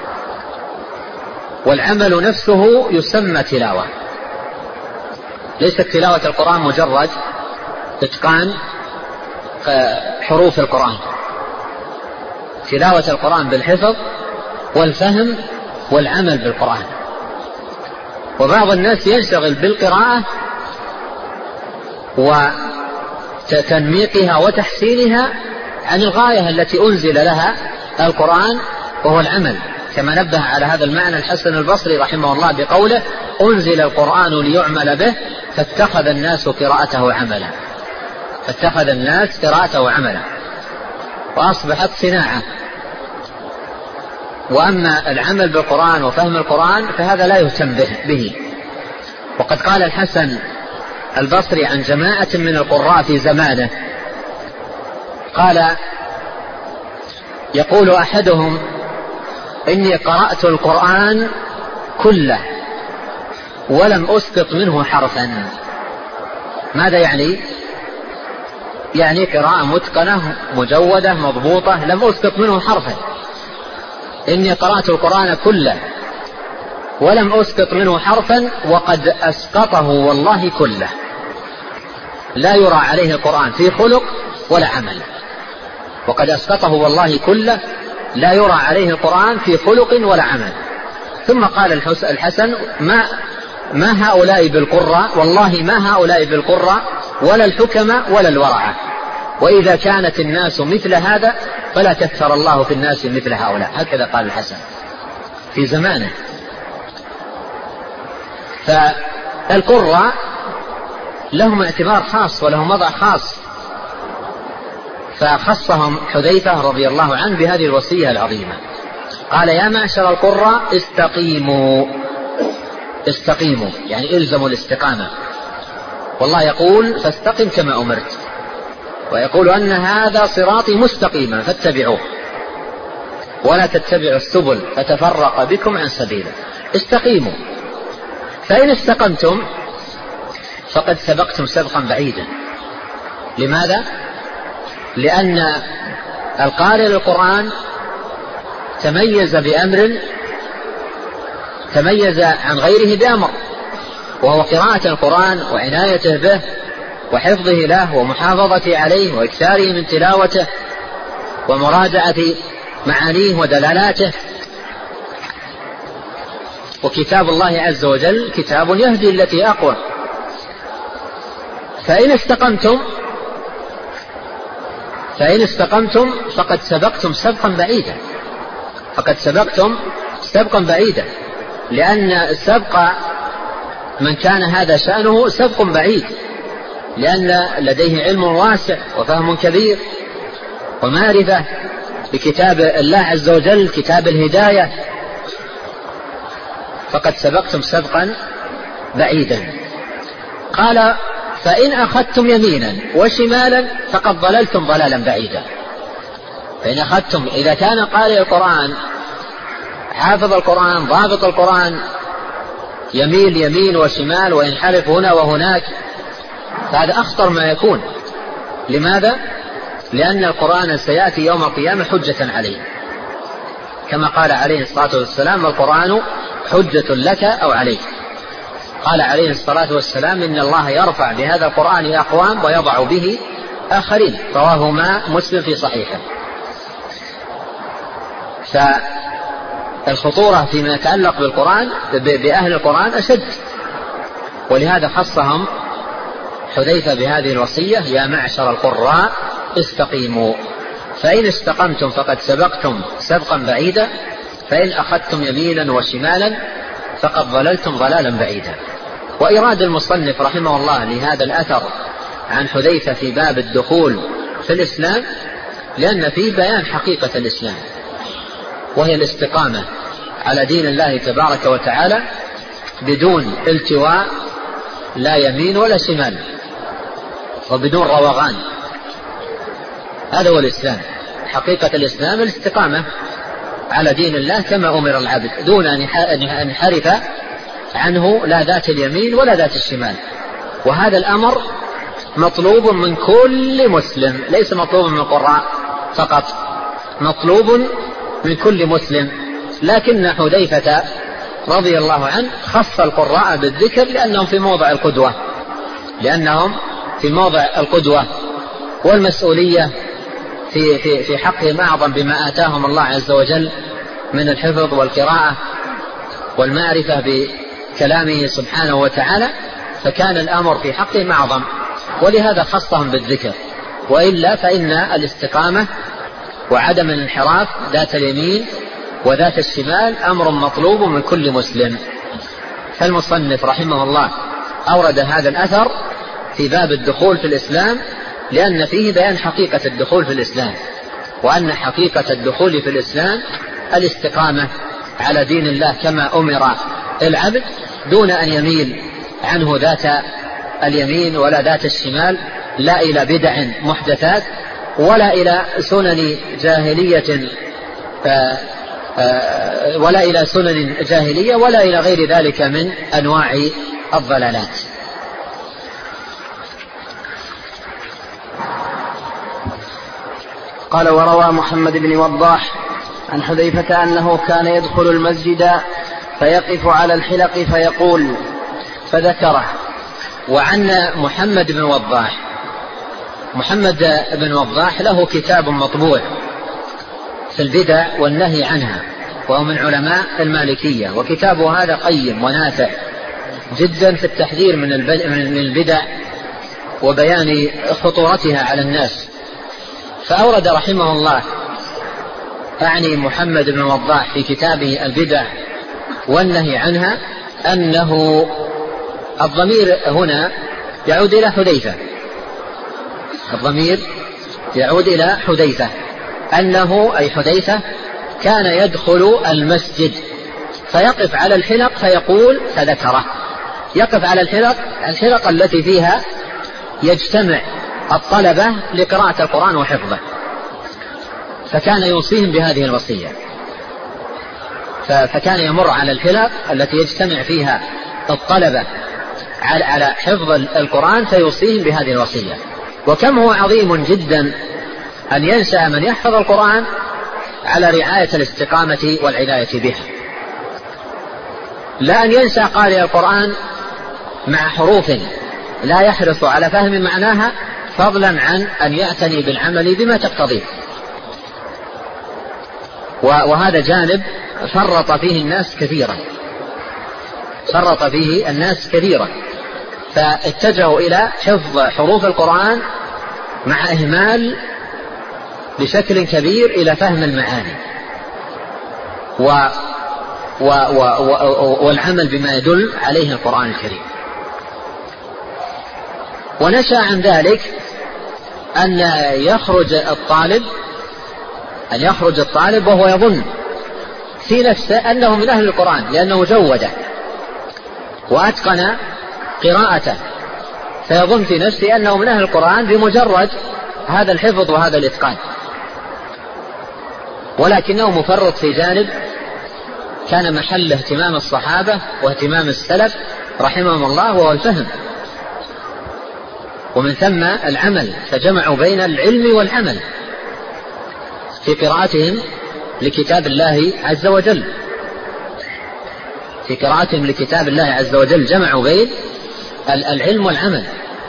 والعمل نفسه يسمى تلاوة، ليست تلاوة القرآن مجرد إتقان حروف القرآن. تلاوة القرآن بالحفظ والفهم والعمل بالقرآن. وبعض الناس ينشغل بالقراءة وتنميقها وتحسينها عن الغاية التي أنزل لها القرآن وهو العمل، كما نبه على هذا المعنى الحسن البصري رحمه الله بقوله أنزل القرآن ليعمل به فاتخذ الناس قراءته عملا. فاتخذ الناس قراءته عملا وأصبحت صناعة. وأما العمل بالقرآن وفهم القرآن فهذا لا يهتم به. وقد قال الحسن البصري عن جماعة من القراء في زمانه، قال يقول أحدهم إني قرأت القرآن كله ولم أسقط منه حرفا. ماذا يعني؟ يعني قراءة متقنة مجودة مضبوطة لم أسقط منه حرفا. إني قرأت القرآن كله ولم أسقط منه حرفا وقد أسقطه والله كله. لا يرى عليه القرآن في خلق ولا عمل، وقد أسقطه والله كله لا يرى عليه القرآن في خلق ولا عمل. ثم قال الحسن ما هؤلاء بالقراء، والله ما هؤلاء بالقراء ولا الحكمة ولا الورعة، وإذا كانت الناس مثل هذا فلا كثر الله في الناس مثل هؤلاء. هكذا قال الحسن في زمانه. فالقراء لهم اعتبار خاص ولهم وضع خاص، فخصهم حذيفة رضي الله عنه بهذه الوصية العظيمة. قال يا معشر القراء استقيموا. استقيموا يعني إلزموا الاستقامة. والله يقول فاستقم كما أمرت، ويقول أن هذا صراطي مستقيما فاتبعوه ولا تتبعوا السبل فتفرق بكم عن سبيله. استقيموا، فإن استقمتم فقد سبقتم سبقا بعيدا. لماذا؟ لأن القارئ للقرآن تميز بأمر، تميز عن غيره بأمر، وهو قراءة القرآن وعنايته به وحفظه له ومحافظته عليه وإكثاره من تلاوته ومراجعة معانيه ودلالاته. وكتاب الله عز وجل كتاب يهدي التي أقوى. فإن استقمتم فقد سبقتم سبقا بعيدا، فقد سبقتم سبقا بعيدا، لأن سبق من كان هذا شأنه سبق بعيد، لأن لديه علم واسع وفهم كبير ومعرفة بكتاب الله عز وجل كتاب الهداية، فقد سبقتم سبقا بعيدا. قال فإن أخذتم يمينا وشمالا فقد ضللتم ضلالا بعيدا. فإن أخذتم، إذا كان قارئ القرآن حافظ القرآن ضابط القرآن يميل يمين وشمال وينحرف هنا وهناك، فهذا أخطر ما يكون. لماذا؟ لأن القرآن سيأتي يوم القيامة حجة عليه، كما قال عليه الصلاة والسلام القرآن حجة لك أو عليك. قال عليه الصلاة والسلام إن الله يرفع بهذا القرآن أقوام ويضع به آخرين، رواهما مسلم في صحيحه. فالخطورة فيما يتعلق بالقرآن بأهل القرآن أشد، ولهذا خصهم حذيفة بهذه الوصية: يا معشر القراء استقيموا، فإن استقمتم فقد سبقتم سبقا بعيدا، فإن أخذتم يمينا وشمالا فقد ضللتم ضلالا بعيدا. وإراد المصنف رحمه الله لهذا الأثر عن حذيفة في باب الدخول في الإسلام لأن فيه بيان حقيقة الإسلام، وهي الاستقامة على دين الله تبارك وتعالى بدون التواء، لا يمين ولا شمال، وبدون روغان. هذا هو الإسلام. حقيقة الإسلام الاستقامة على دين الله كما أمر العبد دون أن ينحرف عنه لا ذات اليمين ولا ذات الشمال. وهذا الأمر مطلوب من كل مسلم، ليس مطلوب من القراء فقط، مطلوب من كل مسلم. لكن حذيفة رضي الله عنه خص القراء بالذكر لأنهم في موضع القدوة، لأنهم في موضع القدوة، والمسؤولية في حقهم أعظم بما آتاهم الله عز وجل من الحفظ والقراءة والمعرفة بكلامه سبحانه وتعالى، فكان الأمر في حقهم أعظم، ولهذا خصهم بالذكر. وإلا فإن الاستقامة وعدم الانحراف ذات اليمين وذات الشمال أمر مطلوب من كل مسلم. فالمصنف رحمه الله أورد هذا الأثر في باب الدخول في الإسلام لأن فيه بيان حقيقة الدخول في الإسلام، وأن حقيقة الدخول في الإسلام الاستقامة على دين الله كما أمر العبد دون أن يميل عنه ذات اليمين ولا ذات الشمال، لا إلى بدع محدثات ولا إلى سنن جاهلية ولا إلى سنن جاهلية ولا إلى غير ذلك من أنواع الضلالات. قال وروى محمد بن وضاح عن حذيفة أنه كان يدخل المسجد فيقف على الحلق فيقول فذكره. وعن محمد بن وضاح، محمد بن وضاح له كتاب مطبوع في البدع والنهي عنها، وهو من علماء المالكية، وكتابه هذا قيم ونافع جدا في التحذير من البدع وبيان خطورتها على الناس. فأورد رحمه الله أعني محمد بن وضاح في كتابه البدع والنهي عنها أنه الضمير هنا يعود إلى حذيفة، الضمير يعود إلى حذيفة، أنه أي حذيفة كان يدخل المسجد فيقف على الحلق فيقول فذكره، يقف على الحلق التي فيها يجتمع الطلبة لقراءة القرآن وحفظه، فكان يوصيهم بهذه الوصية. فكان يمر على الحلق التي يجتمع فيها الطلبة على حفظ القرآن فيوصيهم بهذه الوصية. وكم هو عظيم جدا أن ينشأ من يحفظ القرآن على رعاية الاستقامة والعناية بها، لا أن ينشأ قارئ القرآن مع حروف لا يحرص على فهم معناها، فضلا عن أن يعتني بالعمل بما تقتضيه. وهذا جانب فرط فيه الناس كثيرا، فاتجهوا إلى حفظ حروف القرآن مع إهمال بشكل كبير إلى فهم المعاني والعمل بما يدل عليه القرآن الكريم. ونشأ عن ذلك أن يخرج الطالب وهو يظن في نفسه أنه من أهل القرآن، لأنه جوده وأتقن قراءته، فيظن في نفسه أنه من أهل القرآن بمجرد هذا الحفظ وهذا الإتقان، ولكنه مفرط في جانب كان محل اهتمام الصحابة واهتمام السلف رحمهم الله، وهو الفهم، ومن ثم العمل، فجمعوا بين العلم والعمل في قراءتهم لكتاب الله عز وجل، جمعوا بين العلم والعمل.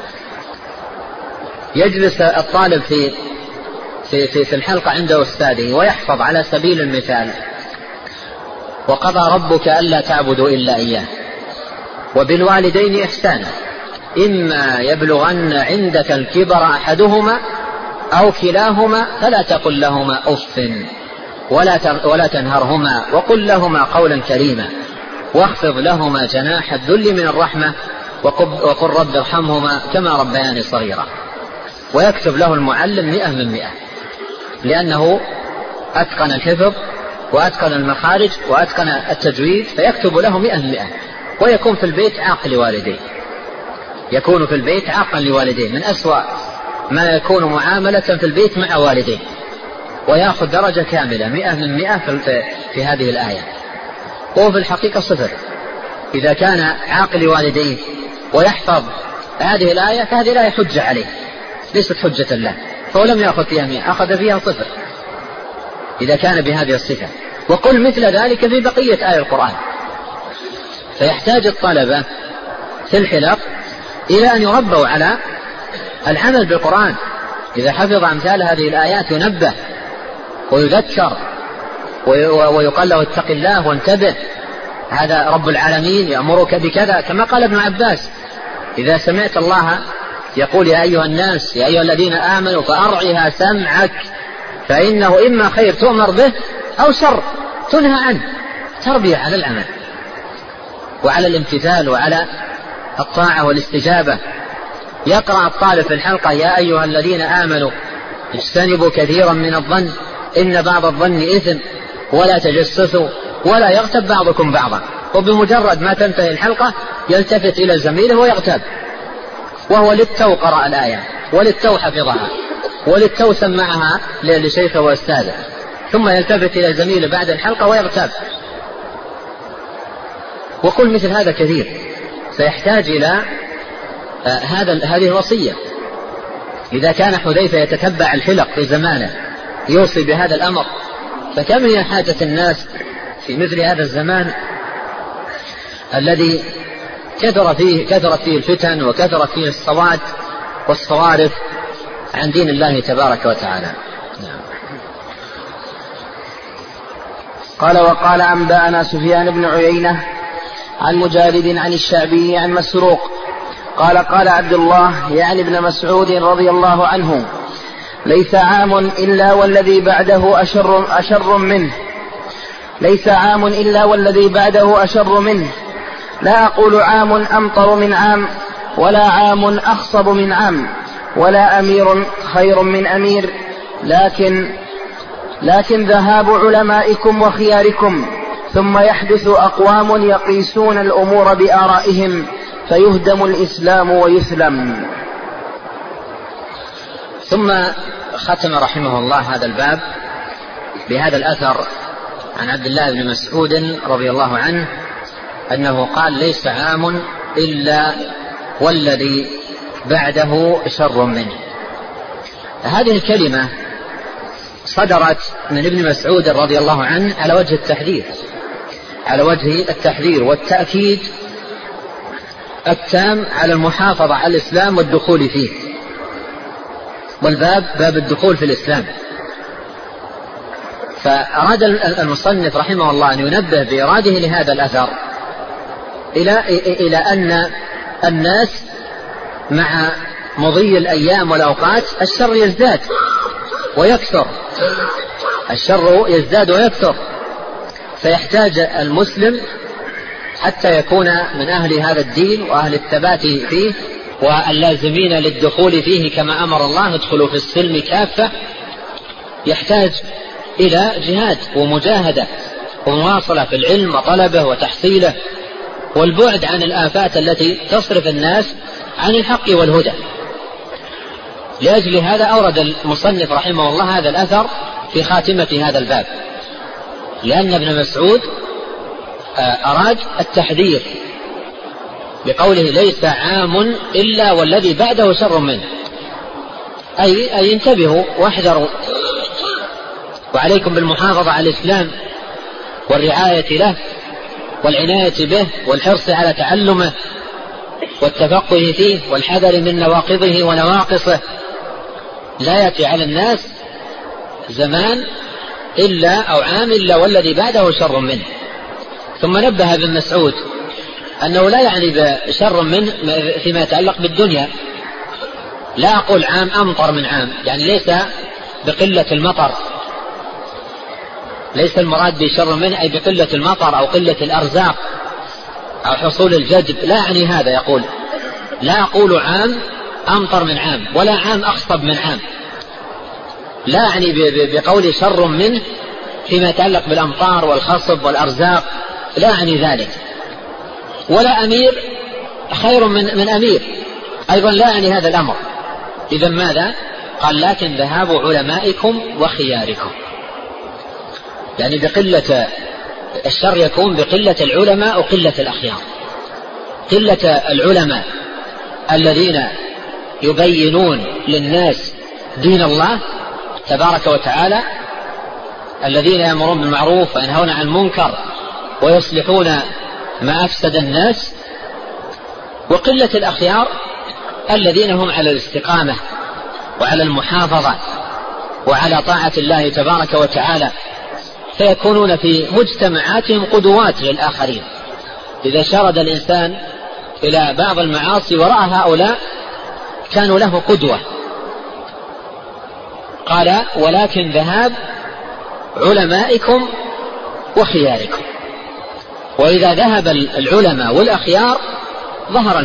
يجلس الطالب في الحلقة عند أستاذه ويحفظ على سبيل المثال: وقضى ربك ألا تعبدوا إلا إياه وبالوالدين إحسانا إما يبلغن عندك الكبر أحدهما أو كلاهما فلا تقل لهما أف ولا تنهرهما وقل لهما قولا كريما واخفض لهما جناح الذل من الرحمة وقل رب ارحمهما كما ربياني صغيرا. ويكتب له المعلم 100%، لأنه أتقن الحفظ وأتقن المخارج وأتقن التجويد، فيكتب له 100%. ويكون في البيت عاقا لوالديه، من أسوأ ما يكون معاملة في البيت مع والديه، ويأخذ درجة كاملة 100% في هذه الآية، وهو في الحقيقة 0. إذا كان عاقل والديه ويحفظ هذه الآية فهذه الآية حجة عليه، ليست حجة له، فهو لم يأخذ فيها 100، أخذ فيها 0 إذا كان بهذه الصفة. وقل مثل ذلك في بقية آية القرآن. فيحتاج الطلبة في الحلق إلى أن يربوا على العمل بالقرآن. إذا حفظ أمثال هذه الآيات ينبه ويذكر ويقال له اتق الله وانتبه، هذا رب العالمين يأمرك بكذا، كما قال ابن عباس: إذا سمعت الله يقول يا أيها الناس يا أيها الذين آمنوا فأرعها سمعك فإنه إما خير تؤمر به أو شر تنهى عنه. تربية على العمل وعلى الامتثال وعلى الطاعة والاستجابة. يقرأ الطالب في الحلقة: يا أيها الذين آمنوا اجتنبوا كثيرا من الظن إن بعض الظن إثم ولا تجسسوا ولا يغتب بعضكم بعضا. وبمجرد ما تنتهي الحلقة يلتفت إلى زميله ويغتاب، وهو للتو قرأ الآية وللتو حفظها وللتو سمعها لشيخه وأستاذه، ثم يلتفت إلى زميله بعد الحلقة ويغتاب. وقل مثل هذا كثير، سيحتاج إلى هذه الوصية. إذا كان حذيفة يتتبع الحلق في زمانه يوصي بهذا الأمر، فكم هي حاجة الناس في مثل هذا الزمان الذي كثرت فيه الفتن وكثرت فيه الصواد والصوارف عن دين الله تبارك وتعالى. قال: وقال أنبأنا سفيان بن عيينة عن مجالد عن الشعبي عن مسروق قال: قال عبد الله يعني ابن مسعود رضي الله عنه: ليس عام إلا والذي بعده أشر منه. لا أقول عام أمطر من عام ولا عام أخصب من عام ولا أمير خير من أمير، لكن ذهاب علمائكم وخياركم ثم يحدث أقوام يقيسون الأمور بآرائهم فيهدم الإسلام ويسلم. ثم ختم رحمه الله هذا الباب بهذا الأثر عن عبد الله بن مسعود رضي الله عنه أنه قال: ليس عام إلا والذي بعده شر منه. هذه الكلمة صدرت من ابن مسعود رضي الله عنه على وجه التحذير والتأكيد التام على المحافظة على الإسلام والدخول فيه، والباب باب الدخول في الإسلام. فأراد المصنف رحمه الله أن ينبه بإراده لهذا الأثر إلى أن الناس مع مضي الأيام والأوقات الشر يزداد ويكثر، فيحتاج المسلم حتى يكون من أهل هذا الدين وأهل الثبات فيه واللازمين للدخول فيه كما أمر الله: ادخلوا في السلم كافة. يحتاج إلى جهاد ومجاهدة ومواصلة في العلم وطلبه وتحصيله، والبعد عن الآفات التي تصرف الناس عن الحق والهدى. لأجل هذا أورد المصنف رحمه الله هذا الأثر في خاتمة هذا الباب، لأن ابن مسعود أراد التحذير بقوله: ليس عام إلا والذي بعده شر منه، أي انتبهوا واحذروا، وعليكم بالمحافظة على الإسلام والرعاية له والعناية به والحرص على تعلمه والتفقه فيه والحذر من نواقضه ونواقصه. لا يأتي على الناس زمان إلا أو عام إلا والذي بعده شر منه. ثم نبه ابن مسعود أنه لا يعني بشر منه فيما يتعلق بالدنيا. لا أقول عام أمطر من عام، يعني ليس بقلة المطر، ليس المراد بشر منه أي بقلة المطر أو قلة الأرزاق أو حصول الجدب، لا يعني هذا. يقول: لا أقول عام أمطر من عام ولا عام أخصب من عام، لا يعني بقول شر منه فيما يتعلق بالأمطار والخصب والأرزاق، لا يعني ذلك. ولا أمير خير من أمير، أيضا لا يعني هذا الأمر. إذن ماذا؟ قال: لكن ذهاب علمائكم وخياركم، يعني بقلة الشر يكون بقلة العلماء وقلة الأخيار. قلة العلماء الذين يبينون للناس دين الله تبارك وتعالى، الذين يأمرون بالمعروف وينهون عن المنكر ويصلحون ما أفسد الناس، وقلة الأخيار الذين هم على الاستقامة وعلى المحافظة وعلى طاعة الله تبارك وتعالى، فيكونون في مجتمعاتهم قدوات للآخرين. إذا شرد الإنسان إلى بعض المعاصي ورأى هؤلاء كانوا له قدوة. قال: ولكن ذهاب علمائكم وخياركم. وإذا ذهب العلماء والأخيار ظهر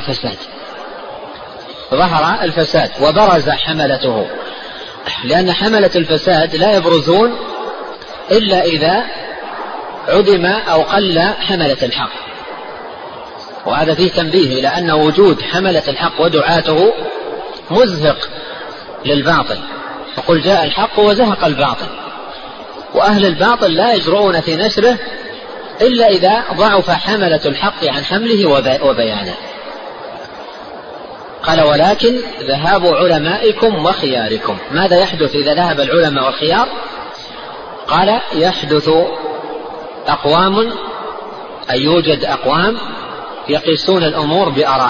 الفساد وبرز حملته، لأن حملة الفساد لا يبرزون إلا إذا عدم أو قل حملة الحق. وهذا فيه تنبيه إلى أن وجود حملة الحق ودعاته مزهق للباطل، فقل جاء الحق وزهق الباطل، وأهل الباطل لا يجرؤون في نشره إلا إذا ضعف حملة الحق عن حمله وبيانه. قال: ولكن ذهاب علمائكم وخياركم. ماذا يحدث إذا ذهب العلماء والخيار؟ قال: يحدث أقوام، أي يوجد أقوام يقيسون الأمور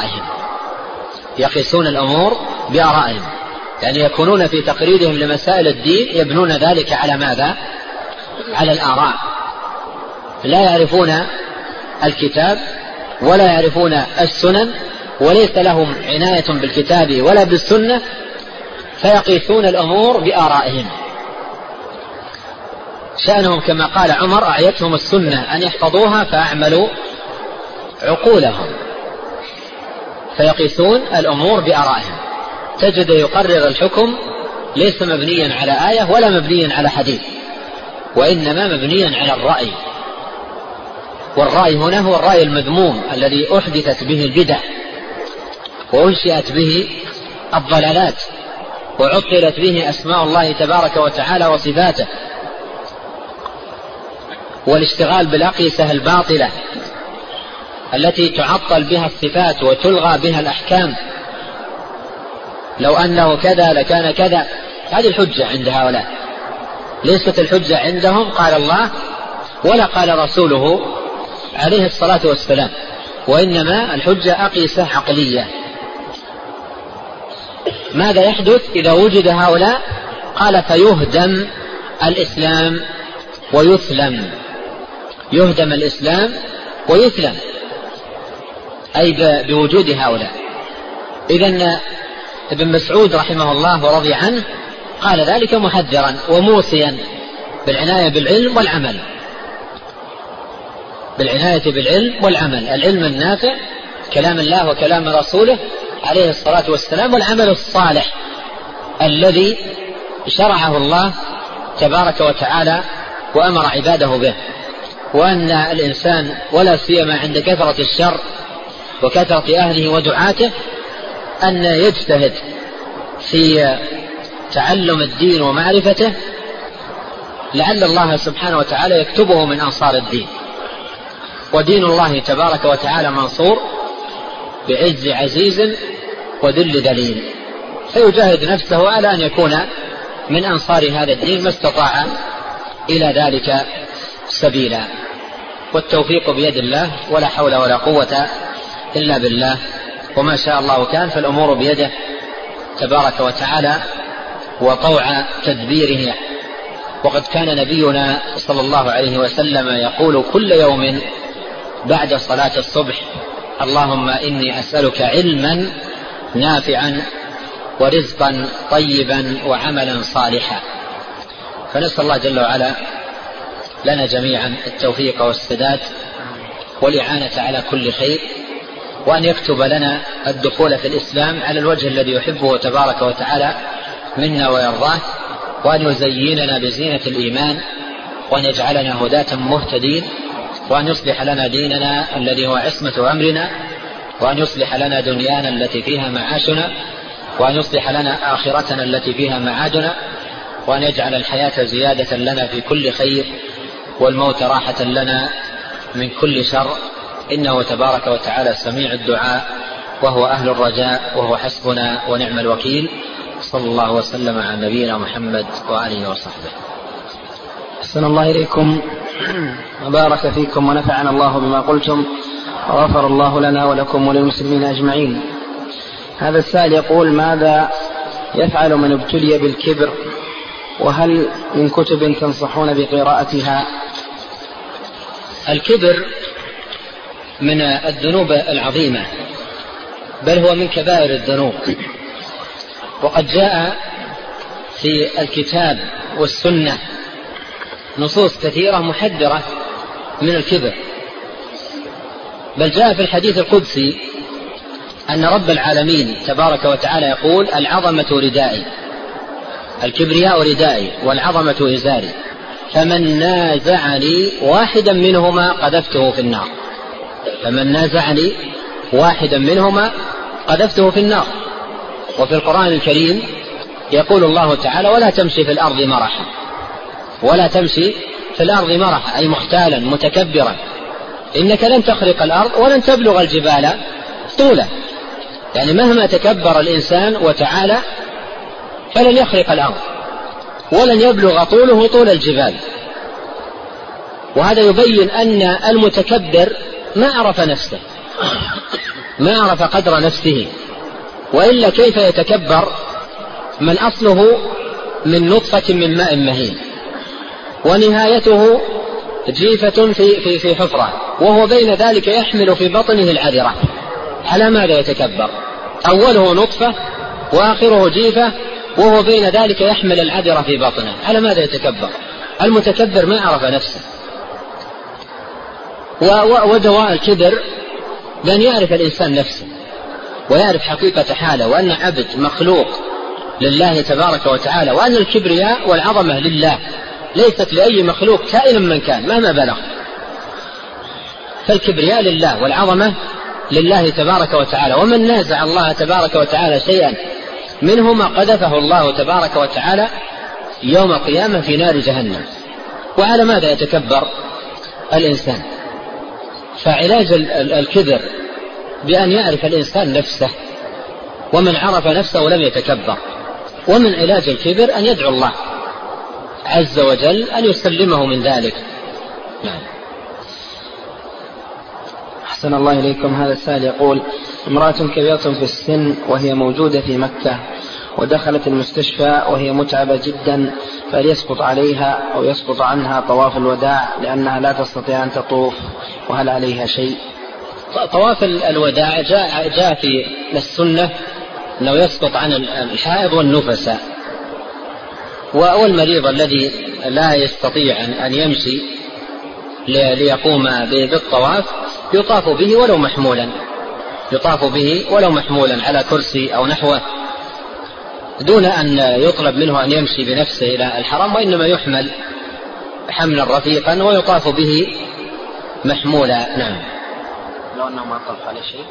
بآرائهم، يعني يكونون في تقريرهم لمسائل الدين يبنون ذلك على ماذا؟ على الآراء. لا يعرفون الكتاب ولا يعرفون السنن، وليس لهم عناية بالكتاب ولا بالسنة، فيقيسون الأمور بآرائهم. شأنهم كما قال عمر: أعيتهم السنة أن يحفظوها فأعملوا عقولهم. فيقيسون الأمور بآرائهم. تجد يقرر الحكم ليس مبنيا على آية ولا مبنيا على حديث، وإنما مبنيا على الرأي. والرأي هنا هو الرأي المذموم الذي أحدثت به البدع وأنشئت به الضلالات وعطلت به أسماء الله تبارك وتعالى وصفاته، والاشتغال بالأقيسة الباطلة التي تعطل بها الصفات وتلغى بها الأحكام. لو أنه كذا لكان كذا، هذه الحجة عند هؤلاء. ليست الحجة عندهم قال الله ولا قال رسوله عليه الصلاة والسلام، وإنما الحجة أقيسة عقلية. ماذا يحدث إذا وجد هؤلاء؟ قال فيهدم الإسلام ويثلم. يهدم الإسلام ويثلم أي بوجود هؤلاء. إذن ابن مسعود رحمه الله ورضي عنه قال ذلك محذرا وموصيا بالعناية بالعلم والعمل، بالعناية بالعلم والعمل، العلم النافع كلام الله وكلام رسوله عليه الصلاة والسلام، والعمل الصالح الذي شرعه الله تبارك وتعالى وأمر عباده به. وأن الإنسان ولا سيما عند كثرة الشر وكثرة أهله ودعاته أن يجتهد في تعلم الدين ومعرفته، لعل الله سبحانه وتعالى يكتبه من أنصار الدين. ودين الله تبارك وتعالى منصور بعز عزيز وذل ذليل، فيجاهد نفسه على أن يكون من أنصار هذا الدين ما استطاع إلى ذلك سبيلا. والتوفيق بيد الله، ولا حول ولا قوة إلا بالله، وما شاء الله كان، فالأمور بيده تبارك وتعالى وطوع تدبيره. وقد كان نبينا صلى الله عليه وسلم يقول كل يوم بعد صلاة الصبح اللهم إني أسألك علما نافعا ورزقا طيبا وعملا صالحا. فنسأل الله جل وعلا لنا جميعا التوفيق والسداد والإعانة على كل خير، وأن يكتب لنا الدخول في الإسلام على الوجه الذي يحبه تبارك وتعالى منا ويرضاه، وأن يزيننا بزينة الإيمان، وأن يجعلنا هداة مهتدين، وأن يصلح لنا ديننا الذي هو عصمة أمرنا، وأن يصلح لنا دنيانا التي فيها معاشنا، وأن يصلح لنا آخرتنا التي فيها معادنا، وأن يجعل الحياة زيادة لنا في كل خير والموت راحة لنا من كل شر، إنه تبارك وتعالى سميع الدعاء وهو أهل الرجاء وهو حسبنا ونعم الوكيل. صلى الله وسلم على نبينا محمد وآله وصحبه. أحسن الله إليكم وبارك فيكم ونفعنا الله بما قلتم وغفر الله لنا ولكم وللمسلمين أجمعين. هذا السائل يقول: ماذا يفعل من ابتلي بالكبر؟ وهل من كتب تنصحون بقراءتها؟ الكبر من الذنوب العظيمة، بل هو من كبائر الذنوب، وقد جاء في الكتاب والسنة نصوص كثيرة محذرة من الكبر. بل جاء في الحديث القدسي أن رب العالمين تبارك وتعالى يقول: العظمة ردائي، الكبرياء ردائي، والعظمة إزاري، فمن نازعني واحدا منهما قذفته في النار. فمن نازعني واحدا منهما قذفته في النار. وفي القرآن الكريم يقول الله تعالى: ولا تمشي في الأرض مرحا. ولا تمشي في الأرض مرحا أي مختالا متكبرا، إنك لن تخرق الأرض ولن تبلغ الجبال طولا. يعني مهما تكبر الإنسان وتعالى فلن يخرق الأرض ولن يبلغ طوله طول الجبال. وهذا يبين أن المتكبر ما عرف نفسه، ما عرف قدر نفسه، وإلا كيف يتكبر من أصله من نطفة من ماء مهين ونهايته جيفة في حفرة، وهو بين ذلك يحمل في بطنه العذرة. على ماذا يتكبر؟ أوله نطفة وآخره جيفة، وهو بين ذلك يحمل العذرة في بطنه. على ماذا يتكبر؟ المتكبر ما عرف نفسه. ودواء الكبر بأن يعرف الإنسان نفسه ويعرف حقيقة حاله، وأن عبد مخلوق لله تبارك وتعالى، وأن الكبرياء والعظمة لله ليست لأي مخلوق كائنا من كان مهما بلغ. فالكبرياء لله والعظمة لله تبارك وتعالى. ومن نازع الله تبارك وتعالى شيئا منهما قذفه الله تبارك وتعالى يوم القيامة في نار جهنم. وعلى ماذا يتكبر الإنسان؟ فعلاج الكبر بأن يعرف الإنسان نفسه، ومن عرف نفسه لم يتكبر. ومن علاج الكبر أن يدعو الله عز وجل أن يسلمه من ذلك. نعم. أحسن الله إليكم. هذا السائل يقول: امرأة كبيرة في السن وهي موجودة في مكة ودخلت المستشفى وهي متعبة جدا، فهل يسقط عليها أو يسقط عنها طواف الوداع لأنها لا تستطيع أن تطوف، وهل عليها شيء؟ طواف الوداع جاء في السنة أنه يسقط عن الحائض والنفساء، والمريض الذي لا يستطيع أن يمشي ليقوم بالطواف يطاف به ولو محمولا، يطاف به ولو محمولا على كرسي أو نحوه، دون أن يطلب منه أن يمشي بنفسه إلى الحرم، وإنما يحمل حملا رفيقا ويطاف به محمولا. نعم. لو أنه ما طلب على شيء،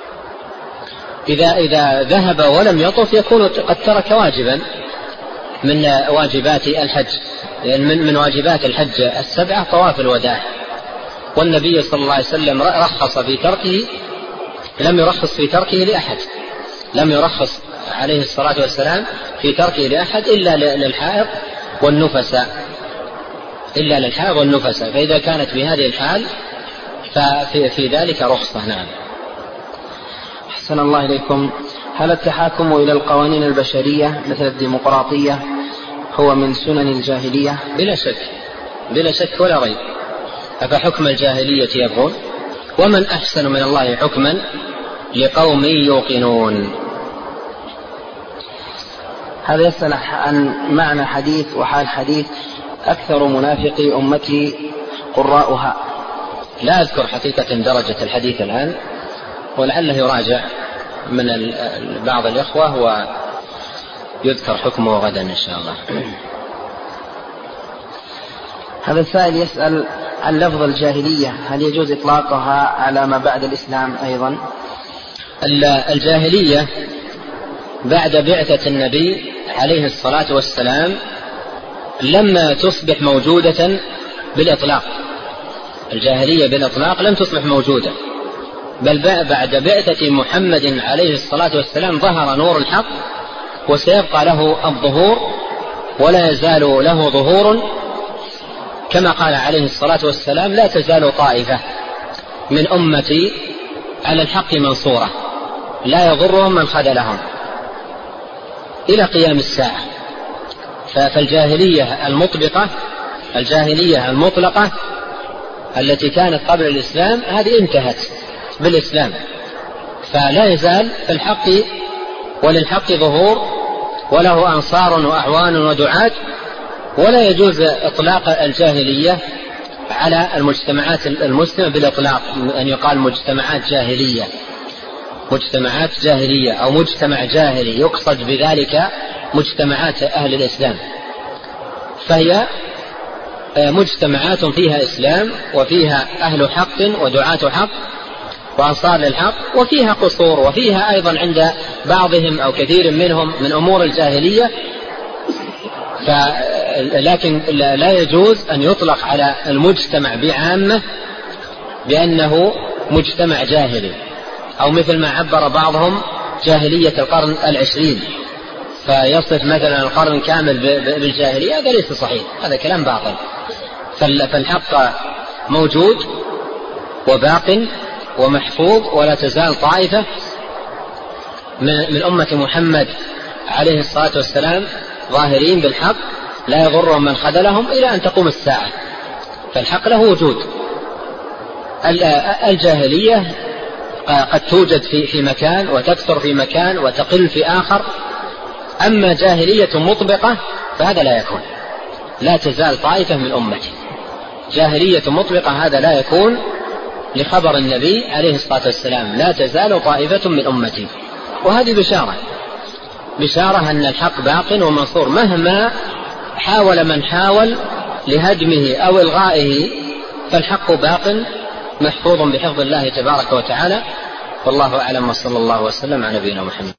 إذا ذهب ولم يطف يكون قد ترك واجبا من واجبات الحج، من واجبات الحج 7 طواف الوداع، والنبي صلى الله عليه وسلم رخص في تركه، لم يرخص في تركه لأحد، لم يرخص عليه الصلاة والسلام في تركه لأحد إلا للحائض والنفساء، إلا للحائض والنفساء، فإذا كانت في هذه الحال ففي ذلك رخصة. نعم. أحسن الله إليكم. هل التحاكم إلى القوانين البشرية مثل الديمقراطية هو من سنن الجاهلية؟ بلا شك، بلا شك ولا ريب. أفحكم الجاهلية يبغون ومن أحسن من الله حكما لقوم يوقنون. هذا يسأل عن معنى حديث وحال حديث: أكثر منافقي أمتي قراؤها. لا أذكر حقيقة درجة الحديث الآن، ولعله يراجع من بعض الإخوة ويذكر حكمه غدا إن شاء الله. هذا السائل يسأل عن لفظ الجاهلية، هل يجوز إطلاقها على ما بعد الإسلام أيضا؟ الجاهلية بعد بعثة النبي عليه الصلاة والسلام لما تصبح موجودة بالإطلاق، الجاهلية بالإطلاق لم تصبح موجودة، بل بعد بعثة محمد عليه الصلاة والسلام ظهر نور الحق، وسيبقى له الظهور ولا يزال له ظهور، كما قال عليه الصلاة والسلام: لا تزال طائفة من أمتي على الحق منصورة لا يضرهم من خذلهم إلى قيام الساعة. فالجاهلية المطبقة، الجاهلية المطلقة التي كانت قبل الإسلام هذه انتهت بالإسلام، فلا يزال في الحق وللحق ظهور وله أنصار وأعوان ودعاة، ولا يجوز إطلاق الجاهلية على المجتمعات المسلمة بالإطلاق، أن يقال مجتمعات جاهلية، مجتمعات جاهلية أو مجتمع جاهلي، يقصد بذلك مجتمعات أهل الإسلام، فهي مجتمعات فيها إسلام وفيها أهل حق ودعاة حق وأنصار للحق، وفيها قصور، وفيها أيضا عند بعضهم أو كثير منهم من أمور الجاهلية، لكن لا يجوز أن يطلق على المجتمع بعامة بأنه مجتمع جاهلي، أو مثل ما عبر بعضهم جاهلية القرن 20 فيصف مثلا القرن كامل بالجاهلية، هذا ليس صحيح، هذا كلام باطل. فالحق موجود وباق ومحفوظ، ولا تزال طائفة من أمة محمد عليه الصلاة والسلام ظاهرين بالحق لا يضرهم من خذلهم إلى أن تقوم الساعة، فالحق له وجود. الجاهلية قد توجد في مكان وتكثر في مكان وتقل في آخر، أما جاهلية مطبقة فهذا لا يكون، لا تزال طائفة من أمتي. جاهلية مطبقة هذا لا يكون لخبر النبي عليه الصلاة والسلام: لا تزال طائفة من أمتي. وهذه بشارة أن الحق باق ومنصور، مهما حاول من حاول لهدمه أو إلغائه، فالحق باق محفوظ بحفظ الله تبارك وتعالى، والله أعلم، وصلى الله وسلم على نبينا محمد.